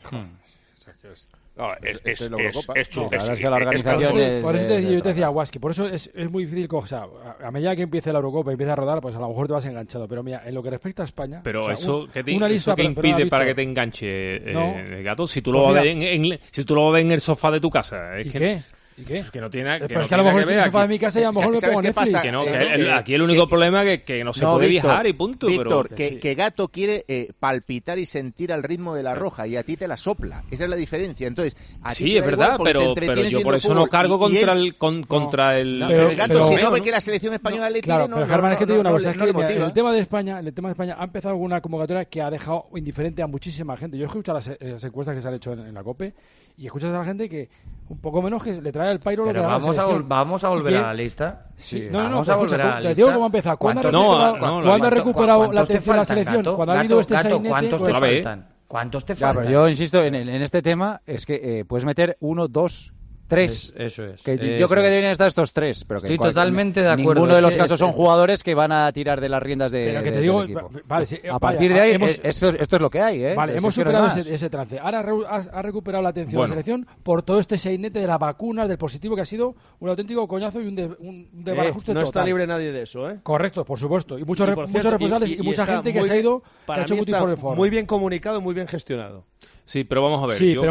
No, es la verdad es que la organización por eso yo te decía, Guasqui, por eso es muy difícil, o sea, a medida que empiece la Eurocopa y empiece a rodar, pues a lo mejor te vas enganchado, pero mira, en lo que respecta a España, pero o sea, eso lista que impide para que te enganche, Gato, si tú lo vas a ver si tú lo vas a ver en el sofá de tu casa, es ¿Y que qué? ¿Y qué? Que no tiene pero es que a lo mejor en el sofá de mi casa y a lo mejor me pongo Netflix. Aquí el único problema es que no se puede viajar y punto. Víctor, pero que Gato quiere palpitar y sentir al ritmo de la roja y a ti te la sopla. Esa es la diferencia. Entonces, a ti sí, es verdad, pero yo por eso no cargo contra el... Pero el Gato, si no ve que la selección española le tire, no. Pero Germán, es que te digo una cosa, es que el tema de España ha empezado una convocatoria que ha dejado indiferente a muchísima gente. Yo he escuchado las encuestas que se han hecho en la COPE y escuchas a la gente que un poco menos que le trae el pairo lo que da la selección. Vamos a volver a la lista. Sí, vamos a volver a la lista. Te digo cómo ha empezado. ¿Cuándo ha recuperado la atención de la selección? Cuando ha habido este sainete... ¿Cuántos te faltan? ¿Cuántos te faltan? Pero yo insisto, en este tema es que puedes meter 1, 2, 3. Eso es. Yo creo que deberían estar estos 3. Pero estoy totalmente de acuerdo. Ninguno de los casos son jugadores que van a tirar de las riendas del equipo. Vale, a partir de ahí, esto es lo que hay. Vale, hemos superado ese trance. Ahora ha recuperado la atención de la selección por todo este sainete de las vacunas, del positivo, que ha sido un auténtico coñazo y un desbarajuste total. No está libre nadie de eso, ¿eh? Correcto, por supuesto. Y muchos responsables y mucha gente que se ha ido, que ha hecho mucho por el foro. Muy bien comunicado, muy bien gestionado. Sí, pero vamos a ver. Sí,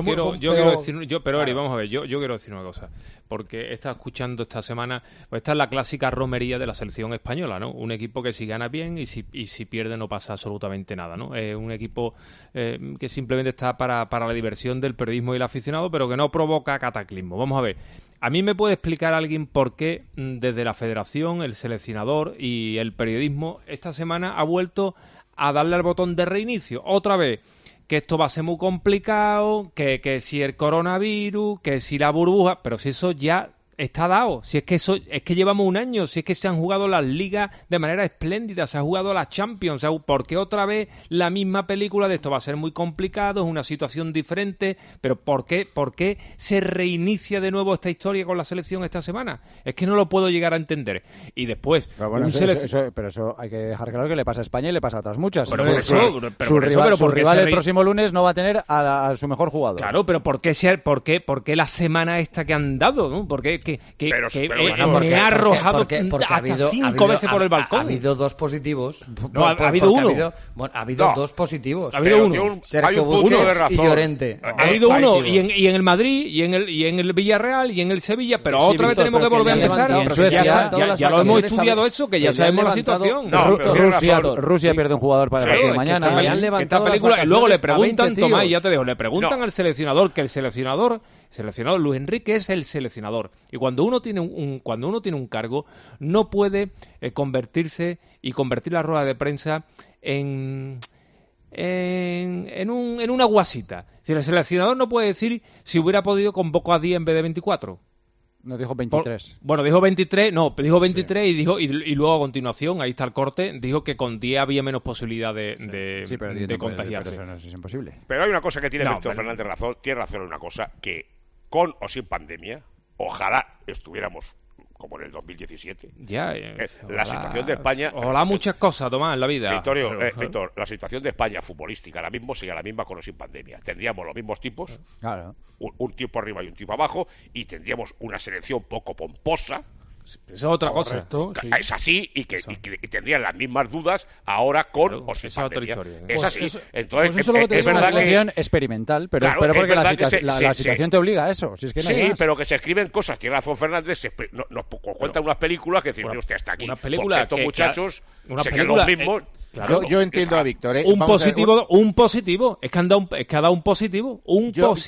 Eri, vamos a ver. Yo quiero decir una cosa, porque he estado escuchando esta semana, pues esta es la clásica romería de la selección española, ¿no? Un equipo que si gana bien y si pierde no pasa absolutamente nada, ¿no? Es un equipo que simplemente está para la diversión del periodismo y el aficionado, pero que no provoca cataclismo. Vamos a ver. A mí me puede explicar alguien por qué desde la Federación, el seleccionador y el periodismo esta semana ha vuelto a darle al botón de reinicio otra vez. Que esto va a ser muy complicado, que si el coronavirus, que si la burbuja, pero si eso ya está dado, si es que llevamos un año, si es que se han jugado las ligas de manera espléndida, se ha jugado las Champions, ¿por qué otra vez la misma película de esto va a ser muy complicado, es una situación diferente, pero ¿por qué se reinicia de nuevo esta historia con la selección esta semana? Es que no lo puedo llegar a entender. Y después, pero eso hay que dejar claro que le pasa a España y le pasa a otras muchas. Su rival el próximo lunes no va a tener a su mejor jugador. Claro, pero ¿por qué la semana esta que han dado, ¿no? ¿Por qué me ha arrojado hasta 5 veces por el balcón? Ha habido 2 positivos. No, ha habido uno. Ha habido 2 positivos. Ha habido uno. Sergio Busquets y Llorente. Ha habido uno y en el Madrid y en el Villarreal y en el Sevilla, pero otra vez tenemos que volver a empezar. Ya lo hemos estudiado eso, que ya sabemos la situación. Rusia pierde un jugador para el partido de mañana. Esta película, y luego le preguntan, Tomás, ya te dejo, le preguntan al seleccionador, que el seleccionador Luis Enrique es el seleccionador, y cuando uno tiene un cargo no puede convertirse y convertir la rueda de prensa en una guasita. Si el seleccionador no puede decir si hubiera podido convocar a 10 en vez de 24. No, dijo 23. Dijo 23, sí. y luego a continuación, ahí está el corte, dijo que con 10 había menos posibilidad de contagiarse. Pero eso es imposible. Pero hay una cosa que tiene Víctor Fernández razón, tiene razón en una cosa, que con o sin pandemia, ojalá estuviéramos como en el 2017. La situación de España... Ojalá muchas cosas, Tomás, en la vida. Víctor, la situación de España futbolística ahora mismo sería la misma con o sin pandemia. Tendríamos los mismos tipos, claro. un tipo arriba y un tipo abajo, y tendríamos una selección poco pomposa. Eso es otra cosa. Sí. Es así y tendrían las mismas dudas ahora con o sin pandemia. Es así. Entonces, es verdad que una selección experimental, pero porque la situación te obliga a eso. Si es que no hay más. Pero que se escriben cosas. Tiene razón Fernández, nos cuentan unas películas que decimos, hostia, hasta aquí. Unas películas estos muchachos serían los mismos. Claro, yo entiendo a Víctor. Un positivo. Es que ha dado un positivo. Un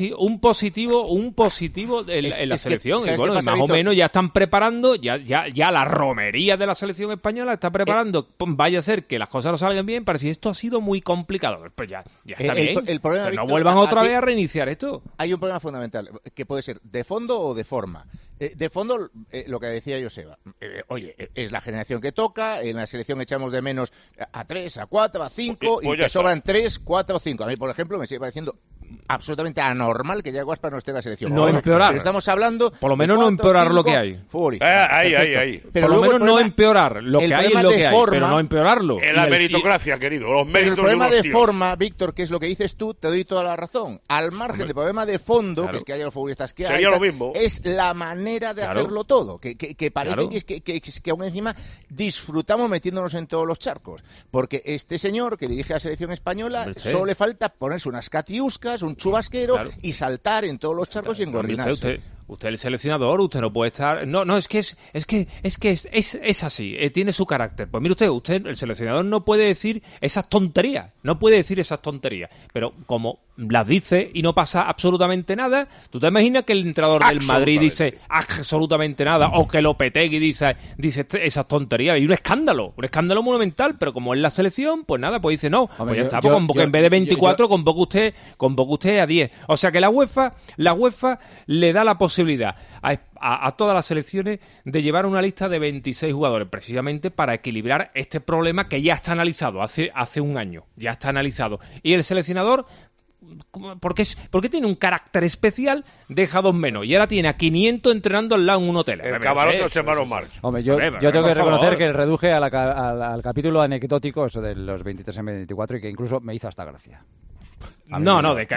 positivo en la selección. Y bueno, más o menos ya están preparando, ya la romería de la selección española está preparando. Vaya a ser que las cosas no salgan bien, para si esto ha sido muy complicado. Pues ya está bien. El problema, Víctor, no vuelvan otra vez a reiniciar esto. Hay un problema fundamental, que puede ser de fondo o de forma. De fondo, lo que decía Joseba. Oye, es la generación que toca, en la selección echamos de menos a 3, a 4, a 5, y te sobran 3, 4, 5. A mí, por ejemplo, me sigue pareciendo absolutamente anormal que Yago Aspas no esté en la selección. No empeorar. Pero estamos hablando... Por lo menos no empeorar lo que hay. Ahí. Pero por lo menos no empeorar. Lo que hay es lo que hay, pero no empeorarlo. En la meritocracia, querido. Los méritos. Pero el problema de forma, Víctor, que es lo que dices tú, te doy toda la razón. Al margen del problema de fondo, que es que haya los futbolistas que hay, lo mismo. Es la manera de hacerlo todo. Que parece que aún encima disfrutamos metiéndonos en todos los charcos. Porque este señor que dirige la selección española, solo le falta ponerse unas catiuscas, un chubasquero y saltar en todos los charcos y engordinarse. Usted es el seleccionador, usted no puede estar... No, es que es así, tiene su carácter. Pues mire usted, el seleccionador no puede decir esas tonterías, pero como las dice y no pasa absolutamente nada, ¿tú te imaginas que el entrenador del Madrid dice absolutamente nada, o que Lopetegui dice esas tonterías? Hay un escándalo monumental, pero como es la selección, pues nada, pues dice no, pues ya está, pues en vez de 24 convoque usted a 10. O sea que la UEFA le da la posibilidad a todas las selecciones de llevar una lista de 26 jugadores, precisamente para equilibrar este problema que ya está analizado hace un año, ya está analizado. Y el seleccionador, porque tiene un carácter especial, deja 2 menos, y ahora tiene a 500 entrenando al lado en un hotel. El camarote de los hermanos Marx. Hombre, yo tengo que reconocer que reduje al capítulo anecdótico, eso de los 23 en 24, y que incluso me hizo hasta gracia. De anécdota.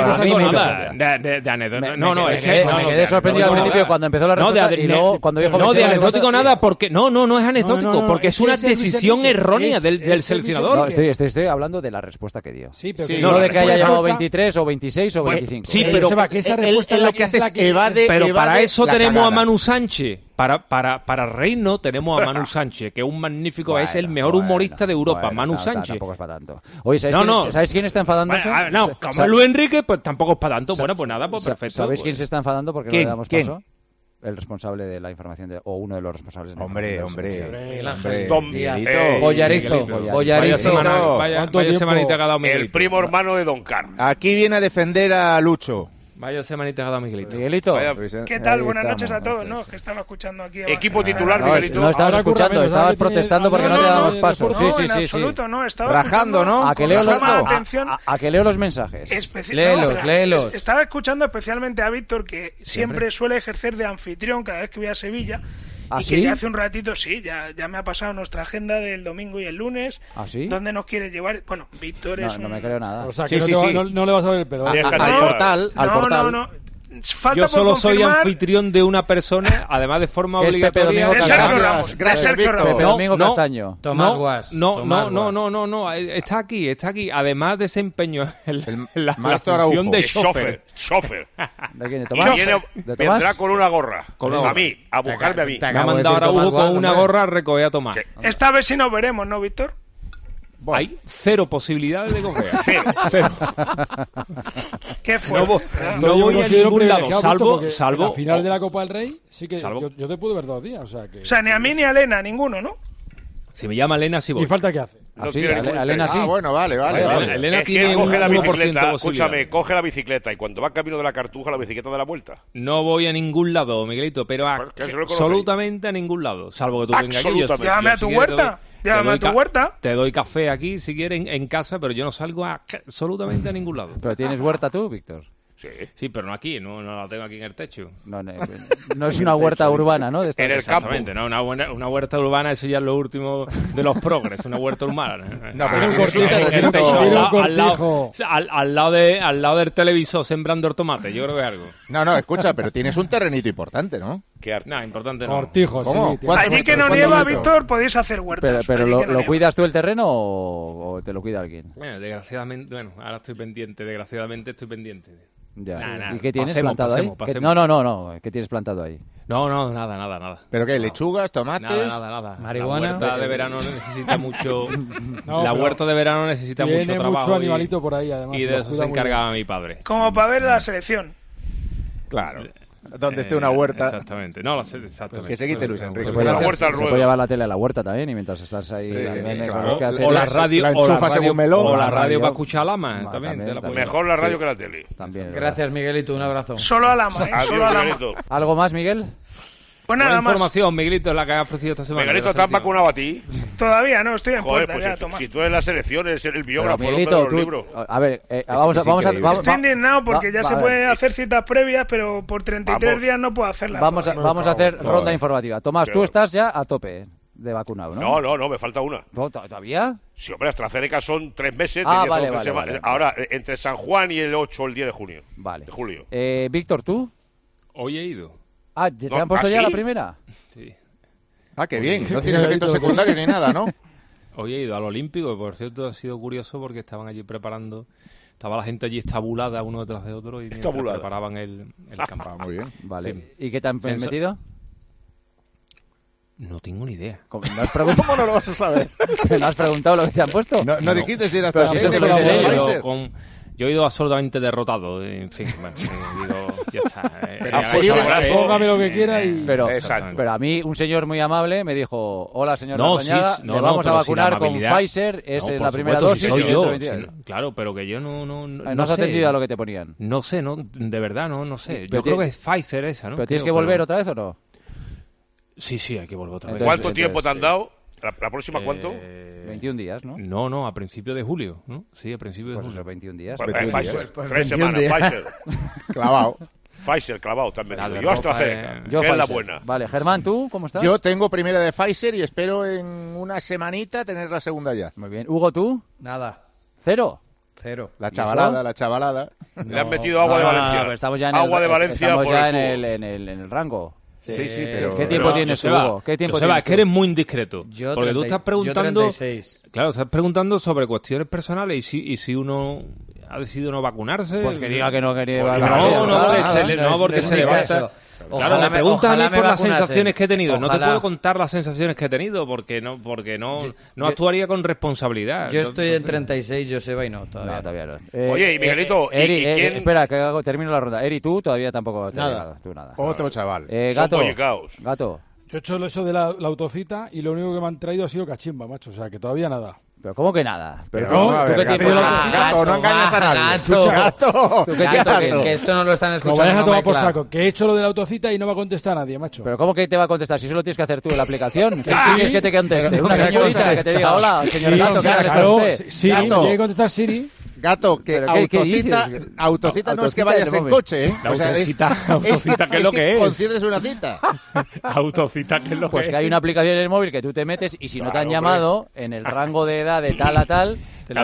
No, me quedé sorprendido al principio cuando empezó la respuesta y luego cuando dijo... No, de anecdótico nada, porque no es anecdótico, porque es una decisión errónea del seleccionador. No, estoy hablando de la respuesta que dio. Sí, pero no de que haya llamado 23 o 26 o 25. Sí, pero que esa respuesta lo que hace es evade. Pero para eso tenemos a Manu Sánchez. Para Reino tenemos a Manu Sánchez, que es un magnífico, es el mejor humorista de Europa, Manu Sánchez. Tampoco es para tanto. Oye, ¿sabéis quién está enfadándose? No, como Luis Enrique, pues tampoco es para tanto. Bueno, pues nada, pues perfecto. ¿Sabéis quién se está enfadando porque no le damos paso? El responsable de la información, o uno de los responsables. Hombre. Don Bollarizo. Vaya semanita que ha dado Miguelito. El primo hermano de Don Carlos. Aquí viene a defender a Lucho. Vaya semanita que ha dado Miguelito. ¿Qué tal? Buenas noches a todos, ¿no? Que estaba escuchando aquí. Equipo titular, Miguelito. No estabas escuchando, estabas protestando porque no te damos paso. Sí, en absoluto, no. Estaba rajando, ¿no? A que leo los mensajes. Léelos. Estaba escuchando especialmente a Víctor, que siempre suele ejercer de anfitrión cada vez que voy a Sevilla. Y que ya hace un ratito, ya me ha pasado nuestra agenda del domingo y el lunes. ¿Ah, sí? ¿Dónde nos quiere llevar? Bueno, Víctor es No me creo nada. O sea, que no le vas a ver el pedo. Al portal. No. Yo solo soy anfitrión de una persona, además de forma obligatoria. Gracias, Sergio Ramos. Domingo Castaño. Tomás Guas. No. Está aquí. Además desempeño la función de chofer. ¿De quién? ¿De Tomás? Vendrá con una gorra. A buscarme a mí. Me ha mandado Araujo con una gorra a recoger a Tomás. Esta vez sí nos veremos, ¿no, Víctor? Hay 0 posibilidades de coger. Cero. ¿Qué fue? No voy a ningún lado, salvo... Al final de la Copa del Rey, sí que yo te pude ver 2 días, O sea, ni a mí ni a Elena, ninguno, ¿no? Si me llama Elena, sí voy. ¿Y falta qué hace? Elena sí. Bueno, vale. Elena tiene un 1% escúchame, coge la bicicleta y cuando va camino de la Cartuja, la bicicleta da la vuelta. No voy a ningún lado, Miguelito, pero absolutamente a ningún lado, salvo que tú vengas aquí. Llámame a tu huerta. Llámame a tu huerta. Te doy café aquí, si quieres, en casa, pero yo no salgo absolutamente a ningún lado. ¿Pero tienes huerta tú, Víctor? Sí, pero no aquí, no la tengo aquí en el techo. No es una huerta urbana, ¿no? En el campo. Exactamente, no, una huerta urbana, eso ya es lo último de los progres, una huerta urbana. No, pero un cortito al lado del televisor sembrando el tomate, yo creo que es algo. No, escucha, pero tienes un terrenito importante, ¿no? No, importante no. Cortijos, ¿Cómo? sí. Allí que no nieva, Víctor, podéis hacer huertas. Pero ¿lo cuidas tú el terreno o te lo cuida alguien? Bueno, desgraciadamente, ahora estoy pendiente, estoy pendiente. Ya. ¿Y qué tienes plantado ahí? No. ¿Qué tienes plantado ahí? No, nada. ¿Pero qué? ¿Lechugas, tomates? Nada. Marihuana. La huerta de verano necesita mucho... la huerta de verano necesita mucho trabajo. Tiene mucho animalito por ahí, además. Y de eso se encargaba mi padre. Como para ver la selección. Claro. Donde esté una huerta. Exactamente. Que se quite Luis Enrique. Se puede llevar la tele a la huerta también y mientras estás ahí... O la radio o la radio para escuchar a Lama. Mejor la radio que la tele. Gracias, Miguelito. Un abrazo. Solo a Lama, solo a Lama. ¿Algo más, Miguel? Pues nada más. Información, Miguelito, es la que ha ofrecido esta semana. Miguelito, ¿estás vacunado a ti? Todavía no, estoy en Joder, puerta pues ya, Tomás. Si tú eres la selección, eres el biógrafo, Miguelito, del libro. A ver, vamos a... Estoy indignado porque ya se pueden hacer citas previas, pero por 33 días no puedo hacerlas. Vamos a hacer ronda informativa. Tomás, tú estás ya a tope de vacunado, ¿no? No, me falta una. ¿Todavía? Sí, hombre, AstraZeneca son 3 meses. Vale. Ahora, entre San Juan y el 8 o el 10 de junio. Vale. De julio. Víctor, ¿tú? Hoy he ido. ¿te han puesto ya la primera? Sí. Qué bien. No tienes efectos secundarios ni nada, ¿no? Hoy he ido al Olímpico, por cierto ha sido curioso porque estaban allí preparando, estaba la gente allí estabulada uno detrás de otro y mientras preparaban el campamento. Muy bien. Vale. Sí. ¿Y qué te han metido? No tengo ni idea. ¿Cómo no lo vas a saber? ¿No has preguntado lo que te han puesto? No dijiste si era hasta Yo he ido absolutamente derrotado. En fin, ya está. Póngame lo que quiera y... Pero a mí un señor muy amable me dijo: hola, señor Lazañaga, le vamos a vacunar con Pfizer, es la primera dosis. Soy yo. Claro, pero que yo no has atendido a lo que te ponían. No sé, de verdad, no sé. Yo creo que es Pfizer esa, ¿no? ¿Pero tienes que volver otra vez o no? Sí, hay que volver otra vez. ¿Cuánto tiempo te han dado? ¿La próxima cuánto? 21 días, ¿no? No, a principio de julio, ¿no? Sí, a principio de julio. Eso, 21 días. Pfizer, 3 semanas, Pfizer. Clavado. Pfizer, clavado también. Yo AstraZeneca, que es la buena. Vale, Germán, ¿tú cómo estás? Yo tengo primera de Pfizer y espero en una semanita tener la segunda ya. Muy bien. Hugo, ¿tú? Nada. ¿Cero? La chavalada. Le han metido agua de Valencia. Estamos ya en estamos ya en el rango. Sí, pero... ¿Qué tiempo tienes, Hugo? ¿Qué tiempo tienes? Es que eres muy indiscreto. Porque tú estás preguntando... Yo 36. Claro, estás preguntando sobre cuestiones personales y si uno ha decidido no vacunarse... Pues que diga que no quería vacunarse. No, porque se levanta... Claro, me preguntas a mí por las sensaciones que he tenido. No te puedo contar las sensaciones que he tenido porque no actuaría con responsabilidad. Yo estoy en 36, Joseba, y no, todavía no. Oye, y Miguelito, ¿quién? Espera, que termino la ronda. Eri, tú todavía tampoco te nada. Tú nada. Otro chaval. Gato. Yo he hecho eso de la autocita y lo único que me han traído ha sido cachimba, macho. O sea, que todavía nada. ¿Pero cómo que nada? ¿Pero cómo? ¿Tú qué tiempo? Gato, no engañas a nadie. Gato. Que esto no lo están escuchando. Como vayas a tomar por saco. Que he hecho lo de la autocita y no me ha contestado nadie, macho. ¿Pero cómo que te va a contestar? Si solo tienes que hacer tú en la aplicación. ¿Qué quieres que te conteste? ¿Una señorita que te diga hola, señor Gato? Claro, Siri, me tiene que contestar Siri. Gato, que autocita no es que vayas en coche, ¿eh? Autocita, ¿qué es lo que es? Conciertes una cita. Autocita, ¿qué es lo que es? Pues que hay una aplicación en el móvil que tú te metes y si no te han llamado, en el rango de edad de tal a tal...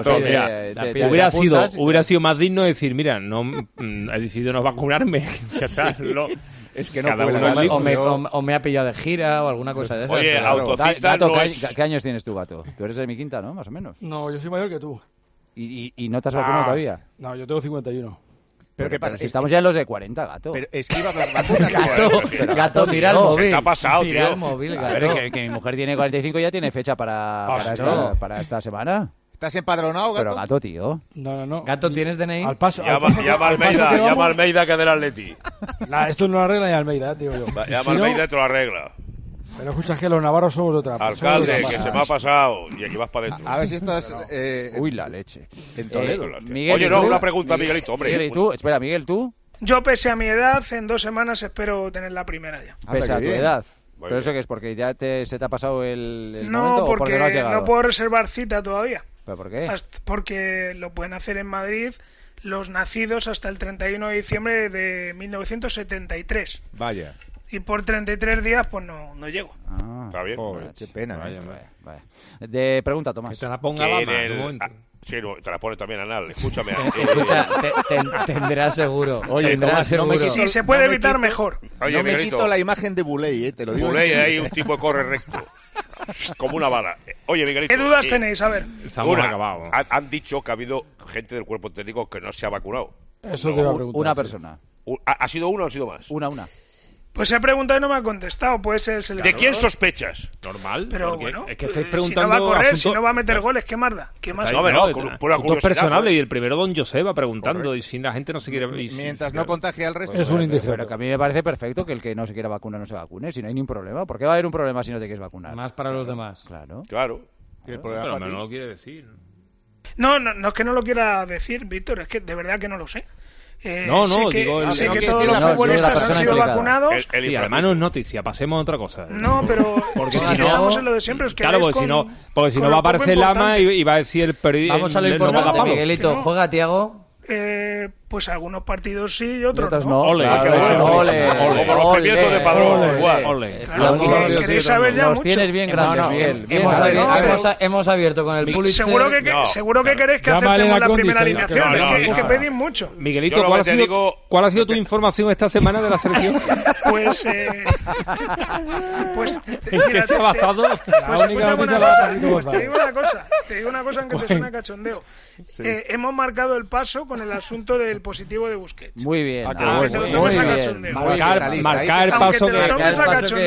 Hubiera sido más digno decir, mira, no he decidido no vacunarme. Ya está. Es que no o me ha pillado de gira o alguna cosa de esas. Oye, autocita Gato, ¿qué años tienes tú, Gato? Tú eres de mi quinta, ¿no? Más o menos. No, yo soy mayor que tú. ¿Y no te has vacunado todavía? No, yo tengo 51. ¿Pero qué pasa? Si estamos ya en los de 40, Gato. Pero esquiva las vacunas. Gato, tira el móvil. ¿Qué ha pasado, tío? Tira el móvil, Gato. A ver, que mi mujer tiene 45 y ya tiene fecha para esta semana. ¿Estás empadronado, Gato? Pero Gato, tío. No. Gato, ¿tienes DNI? Llama a Almeida, que del Atleti. Esto no lo arregla ni Almeida, digo yo. Llama a Almeida y te lo arregla. Pero escuchas que los navarros somos de otra. Alcalde, que se me ha pasado. Y aquí vas para adentro. A ver si estás... Uy, la leche. En Toledo. Miguel, oye, no, una pregunta, Miguelito, hombre. Miguel, ¿y tú? Espera, Miguel, ¿tú? Yo, pese a mi edad, en 2 semanas espero tener la primera ya. Pese a tu edad. ¿Pero eso qué es? ¿Porque ya se te ha pasado el momento porque o porque no has llegado? No puedo reservar cita todavía. ¿Pero por qué? Porque lo pueden hacer en Madrid los nacidos hasta el 31 de diciembre de 1973. Vaya. Y por 33 días, pues no llego. Está bien. Joder, qué pena. Vaya. De pregunta, Tomás. Que te la ponga Lama en un momento. Sí, no, te la pone también Anal. Escúchame. Escucha, tendrás seguro. Oye, tendrás seguro. Si se puede evitar, mejor. Oye, no me Miguelito, quito la imagen de Buley, te lo digo. Buley hay un tipo que corre recto. Como una bala. Oye, Miguelito. ¿Qué dudas tenéis? A ver. Estamos acabados. Han dicho que ha habido gente del cuerpo técnico que no se ha vacunado. Eso te iba a preguntar. Una persona. ¿Ha sido uno o han sido más? Una. Pues he preguntado y no me ha contestado. Puede ser el seleccionador. ¿De quién sospechas? Normal. Pero bueno, es que estáis si preguntando. no va a correr, asunto... si no va a meter goles, ¿qué más da? ¿Qué más? No, asuntos personales. Y el primero, don José, va preguntando. Y si la gente no se quiere. Mientras no contagie al resto. Es un indigente. Pero que a mí me parece perfecto que el que no se quiera vacunar no se vacune. Si no hay ningún problema. ¿Por qué va a haber un problema si no te quieres vacunar? Más para los demás. Claro. Pero no lo quiere decir. No es que no lo quiera decir, Víctor. Es que de verdad que no lo sé. Sé que todos los futbolistas han sido vacunados. Sí, además no es noticia, pasemos a otra cosa. No, pero porque si estamos en lo de siempre. Es que claro, porque si no va a aparecer Lama y va a decir el periodista. Vamos a lo importante, Miguelito. ¿Juega Thiago? Pues algunos partidos sí y otros no. Ole. Como los pimientos de Padrón. Ole. Queréis saber ya mucho. Los tienes bien grandes, Miguel. Hemos abierto con el Pulitzer. Seguro que queréis que aceptemos la primera alineación. Es que pedís mucho. Miguelito, ¿cuál ha sido tu información esta semana de la selección? Pues ¿en qué se ha basado? Pues te digo una cosa aunque te suena cachondeo. Hemos marcado el paso con el asunto del positivo de Busquets. Muy bien. Aunque te lo tomes a cachondeo. Marcar el paso que... Hemos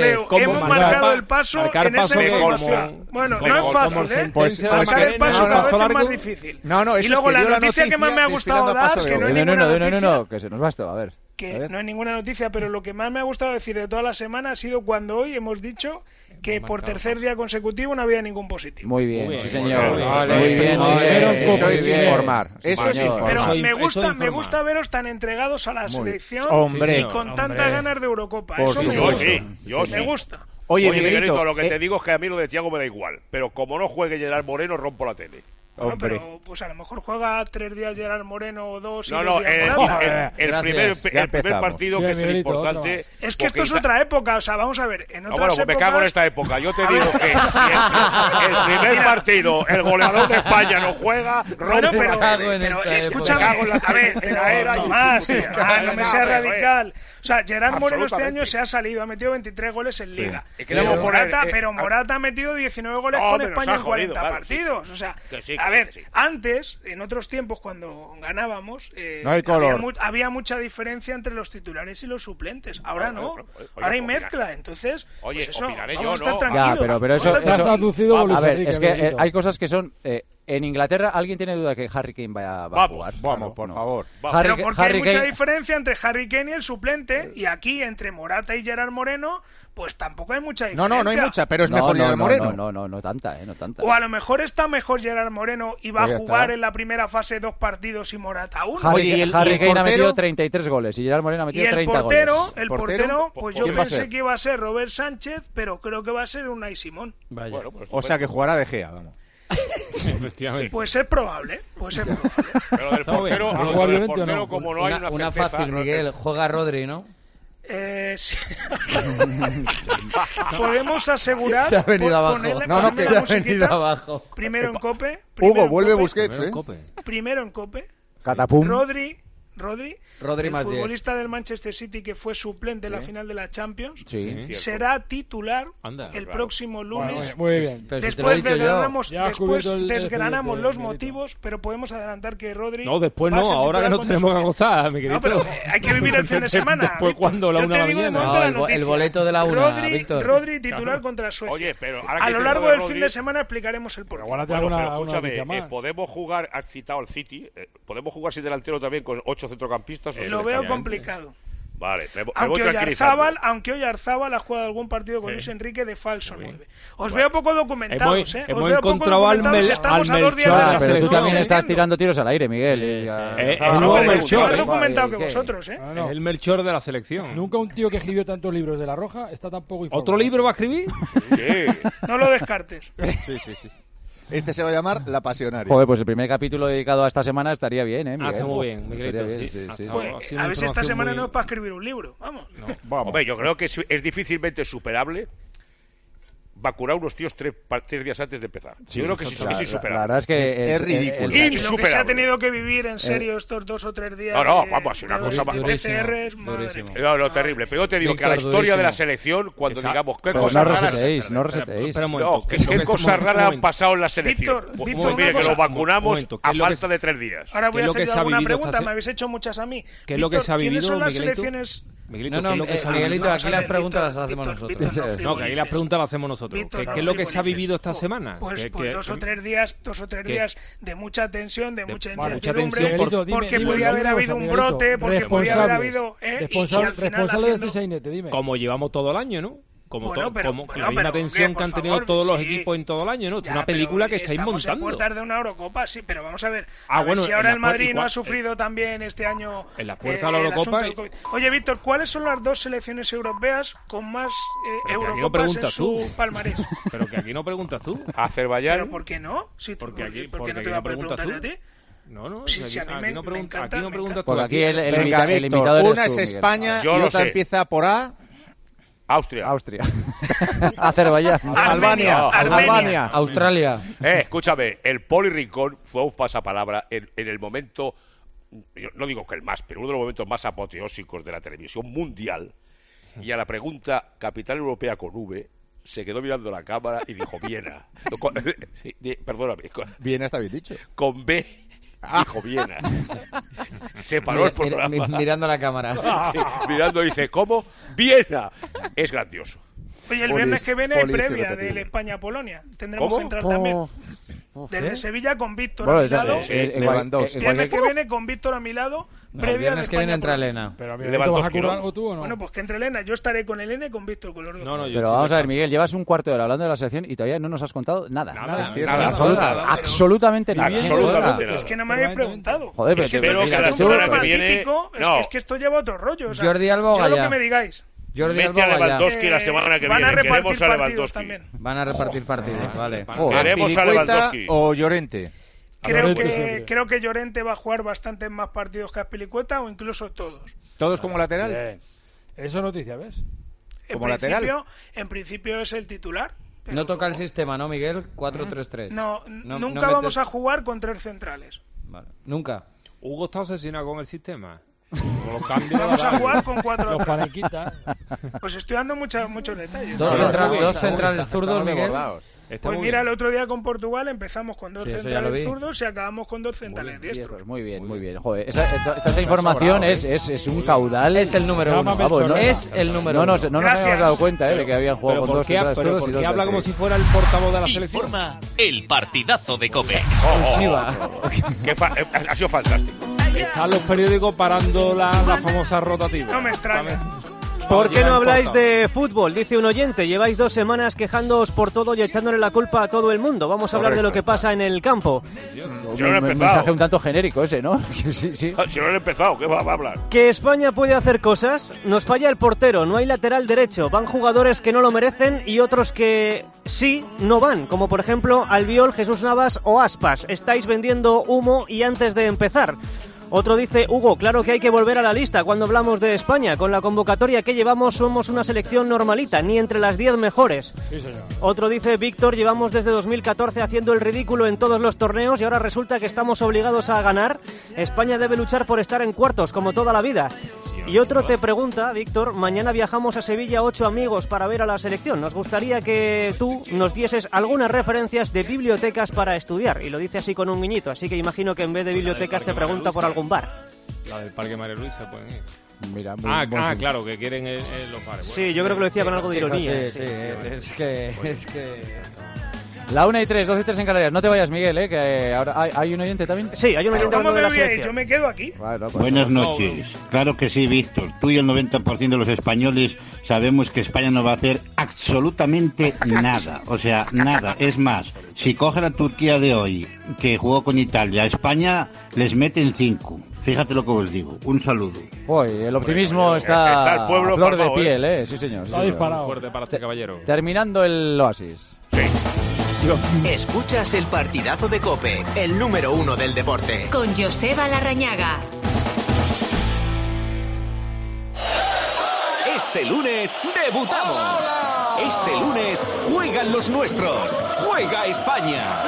marcado el paso en esa información. Bueno, no es fácil, marcar el paso cada vez es más difícil. Y luego la noticia que más me ha gustado dar, que no es ninguna noticia... No, que se nos va esto, a ver. Que no es ninguna noticia, pero lo que más me ha gustado decir de toda la semana ha sido cuando hoy hemos dicho que por tercer día consecutivo no había ningún positivo. Muy bien, sí señor. Muy bien. Eso es informar. Pero me gusta veros tan entregados a la selección y con tantas ganas de Eurocopa. Eso me gusta. Oye, Miguelito, lo que te digo es que a mí lo de Thiago me da igual, pero como no juegue Gerard Moreno, rompo la tele. Pero pues a lo mejor juega 3 días Gerard Moreno o 2 y el primer partido que es el importante. Es que esto es otra época, o sea, vamos a ver, en otras épocas... me cago en esta época, yo te digo que si el primer partido el goleador de España no juega, pero escúchame, a ver, Tomás, no me seas radical. O sea, Gerard Moreno este año se ha salido, ha metido 23 goles en Liga. Pero Morata ha metido 19 goles con España en 40 partidos. O sea, a ver, antes, en otros tiempos, cuando ganábamos, había mucha diferencia entre los titulares y los suplentes. Ahora no. Ahora hay mezcla. Entonces, pues eso, vamos a estar tranquilos. Ya, pero eso a ver, es que hay cosas que son... en Inglaterra, ¿alguien tiene duda que Harry Kane va a jugar? Vamos, por favor. Pero porque hay mucha diferencia entre Harry Kane y el suplente, y aquí entre Morata y Gerard Moreno, pues tampoco hay mucha diferencia. No hay mucha, pero es mejor Gerard Moreno. No tanta. O a lo mejor está mejor Gerard Moreno y va a jugar en la primera fase 2 partidos y Morata 1. Harry Kane ha metido 33 goles y Gerard Moreno ha metido 30 goles. El portero, pues yo pensé que iba a ser Robert Sánchez, pero creo que va a ser Unai Simón. O sea que jugará De Gea, vamos. Efectivamente. Pues es probable. Pero del portero, como no hay una fácil, Miguel, juega Rodri, ¿no? Sí. Podemos asegurar. Se ha venido abajo. Se ha venido abajo. Primero en Cope. Hugo, vuelve Busquets, Primero en Cope. Catapum. Rodri, el más futbolista del Manchester City que fue suplente en la final de la Champions, será titular el próximo lunes. Muy bien. Después desgranamos los motivos, pero podemos adelantar que Rodri... No, después no, ahora que no tenemos que acostar, mi querido. No, pero hay que vivir el fin de semana. Después cuando la 1 de la mañana. El boleto de la 1, Víctor. Rodri titular contra Suecia. Oye, pero a lo largo del fin de semana explicaremos el porqué. Escúchame, podemos jugar, has citado al City, podemos jugar sin delantero también con 8 centrocampistas. Lo veo complicado. Vale, aunque hoy Arzábal ha jugado algún partido con Luis Enrique de falso 9. Os veo poco documentados, Hemos encontrado al Melchor de la pero tú también estás tirando tiros al aire, Miguel. Es el nuevo Melchor. Más documentado que vosotros, Es el Melchor de la selección. Nunca un tío que escribió tantos libros de La Roja está tan poco informado. ¿Otro libro va a escribir? Sí. No lo descartes. Sí. Este se va a llamar La Pasionaria. Joder, pues el primer capítulo dedicado a esta semana estaría bien, ¿eh, Miguel? Está muy bien, Miguelito, sí. Pues, a ver si esta semana no es para escribir un libro, vamos. No. Hombre, yo creo que es difícilmente superable vacunar a unos tíos 3 días antes de empezar. Sí, yo creo que es insuperable. La verdad es que es ridículo. Y lo que se ha tenido que vivir en serio estos 2 o 3 días. No, vamos, una cosa más. PCRs, madre mía. No, terrible. Pero yo te digo que a la historia de la selección, cuando digamos qué cosas raras. No resetéis. ¿Qué cosas raras han pasado en la selección? Víctor, mire, que lo vacunamos a falta de 3 días. Ahora voy a hacer yo alguna pregunta. Me habéis hecho muchas a mí. ¿Qué es lo que se ha vivido, ¿quiénes son las selecciones? Miguelito, aquí las preguntas las hacemos nosotros. No, que aquí las preguntas las hacemos nosotros. ¿Qué es lo que se ha vivido esta semana? Pues 2 o 3 días de mucha tensión, de mucha incertidumbre, porque podía haber habido un brote, porque podía haber habido... Responsable de este sainete, dime. Como llevamos todo el año, ¿no? Como la misma tensión que han tenido todos los equipos en todo el año, ¿no? Es una película que estáis montando. Estamos en puertas de una Eurocopa, sí, pero vamos a ver. Si ahora el Madrid no ha sufrido también este año... En la puerta de la Eurocopa... Oye, Víctor, ¿cuáles son las 2 selecciones europeas con más Eurocopas en su palmarés? Pero que aquí no preguntas tú. Azerbaiyán... ¿Pero por qué no? ¿Por qué no te va a preguntar a ti? No, si a mí me encanta. Aquí no preguntas tú. Porque aquí el invitado eres tú, una es España y otra empieza por A... Austria. Azerbaiyán. Albania. Australia. Escúchame, el Poli Rincón fue un pasapalabra en el momento, yo no digo que el más, pero uno de los momentos más apoteósicos de la televisión mundial. Y a la pregunta, capital europea con V, se quedó mirando la cámara y dijo Viena. Perdóname. Viena está bien dicho. Con B. Dijo Viena. Se paró el programa. Mirando la cámara. Sí, mirando y dice, ¿cómo? Viena. Es grandioso. Oye, el viernes que viene hay previa del España-Polonia. Tendremos que entrar también. Desde Sevilla con Víctor a mi lado. El viernes que viene con Víctor a mi lado. Previa el viernes que viene entra Elena. Pero ¿vas a curar algo tú o no? Bueno, pues que entre Elena. Yo estaré con Elena y con Víctor, con los dos. Pero vamos a ver, Miguel, llevas un cuarto de hora hablando de la selección y todavía no nos has contado nada. Absolutamente nada. Es que no me habéis preguntado. Joder, pero que la semana que viene... Es que esto lleva otro rollo. Jordi Alba o Gallá. Yo lo que me digáis. Mete a Lewandowski la semana que viene. Queremos a Lewandowski también. Van a repartir partidos, vale. Queremos a Lewandowski. ¿O Llorente? Creo que Llorente va a jugar bastantes más partidos que Azpilicueta o incluso todos. ¿Todos como lateral? Bien. Eso es noticia, ¿ves? ¿Como lateral? En principio es el titular. No toca el sistema, ¿no, Miguel? 4-3-3. No, nunca vamos a jugar con 3 centrales. Vale. Nunca. Hugo está obsesionado con el sistema. Vamos a jugar con 4 los panequitas. Pues estoy dando muchos detalles. Dos centrales zurdos, Miguel. Pues mira, el otro día con Portugal empezamos con 2 centrales zurdos y acabamos con 2 centrales diestros. Muy bien. Joder, esa información es un caudal. Es el número 1. Es el número 1. No nos habíamos dado cuenta de que habían jugado con 2 centrales zurdos. ¿Por qué habla como si fuera el portavoz de la selección? Informa el partidazo de COPE. Ha sido fantástico. Están los periódicos parando la famosa rotativa. No me extraña. ¿Por qué no habláis de fútbol? Dice un oyente. Lleváis 2 semanas quejándoos por todo y echándole la culpa a todo el mundo. Vamos a hablar de lo que pasa en el campo. Un mensaje un tanto genérico ese, ¿no? Sí. Si no he empezado, ¿qué va a hablar? Que España puede hacer cosas. Nos falla el portero, no hay lateral derecho. Van jugadores que no lo merecen y otros que sí no van. Como por ejemplo Albiol, Jesús Navas o Aspas. Estáis vendiendo humo y antes de empezar. Otro dice, Hugo, claro que hay que volver a la lista cuando hablamos de España. Con la convocatoria que llevamos somos una selección normalita, ni entre las 10 mejores. Sí, señor. Otro dice, Víctor, llevamos desde 2014 haciendo el ridículo en todos los torneos y ahora resulta que estamos obligados a ganar. España debe luchar por estar en cuartos, como toda la vida. Y otro te pregunta, Víctor, mañana viajamos a Sevilla 8 amigos para ver a la selección. Nos gustaría que tú nos dieses algunas referencias de bibliotecas para estudiar. Y lo dice así con un guiñito, así que imagino que en vez de bibliotecas te pregunta por algún bar. La del Parque María Luisa, pueden ir. Mira, claro, que quieren los bares. Bueno, sí, yo creo que lo decía con algo de ironía. Sí. Es que... La 1:03, 12:03 en Canarias. No te vayas, Miguel, que ahora hay un oyente también. Sí, hay un oyente hablando de la selección. Yo me quedo aquí. Buenas noches. Claro que sí, Víctor. Tú y el 90% de los españoles sabemos que España no va a hacer absolutamente nada. O sea, nada. Es más, si coge la Turquía de hoy, que jugó con Italia, España les meten 5. Fíjate lo que os digo. Un saludo. Uy, el optimismo está el pueblo a flor de piel, Sí, señor. Está disparado. Fuerte para este caballero. Terminando el oasis. Sí. Escuchas el partidazo de COPE, el número 1 del deporte. Con Joseba Larrañaga. Este lunes debutamos. Este lunes juegan los nuestros. Juega España.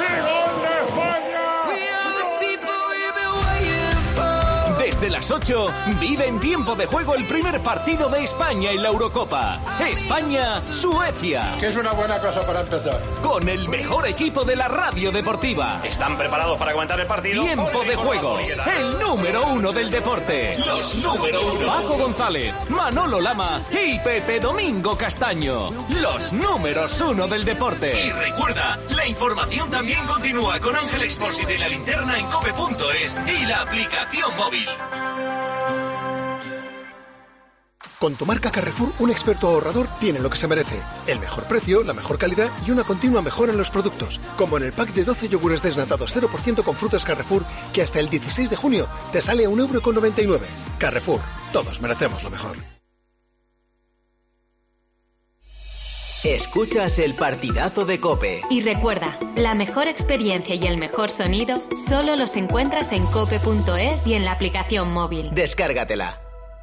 Desde las 8, vive en tiempo de juego el primer partido de España en la Eurocopa. España-Suecia. Que es una buena cosa para empezar. Con el mejor equipo de la radio deportiva. ¿Están preparados para comentar el partido? Tiempo de juego. El número 1 del deporte. Los número 1. Paco González, Manolo Lama y Pepe Domingo Castaño. Los números 1 del deporte. Y recuerda, la información también continúa con Ángel Expósito y La Linterna en cope.es y la aplicación móvil. Con tu marca Carrefour, un experto ahorrador tiene lo que se merece. El mejor precio, la mejor calidad y una continua mejora en los productos. Como en el pack de 12 yogures desnatados 0% con frutas Carrefour, que hasta el 16 de junio te sale a 1,99 €. Carrefour, todos merecemos lo mejor. Escuchas el partidazo de COPE. Y recuerda, la mejor experiencia y el mejor sonido solo los encuentras en cope.es y en la aplicación móvil. Descárgatela.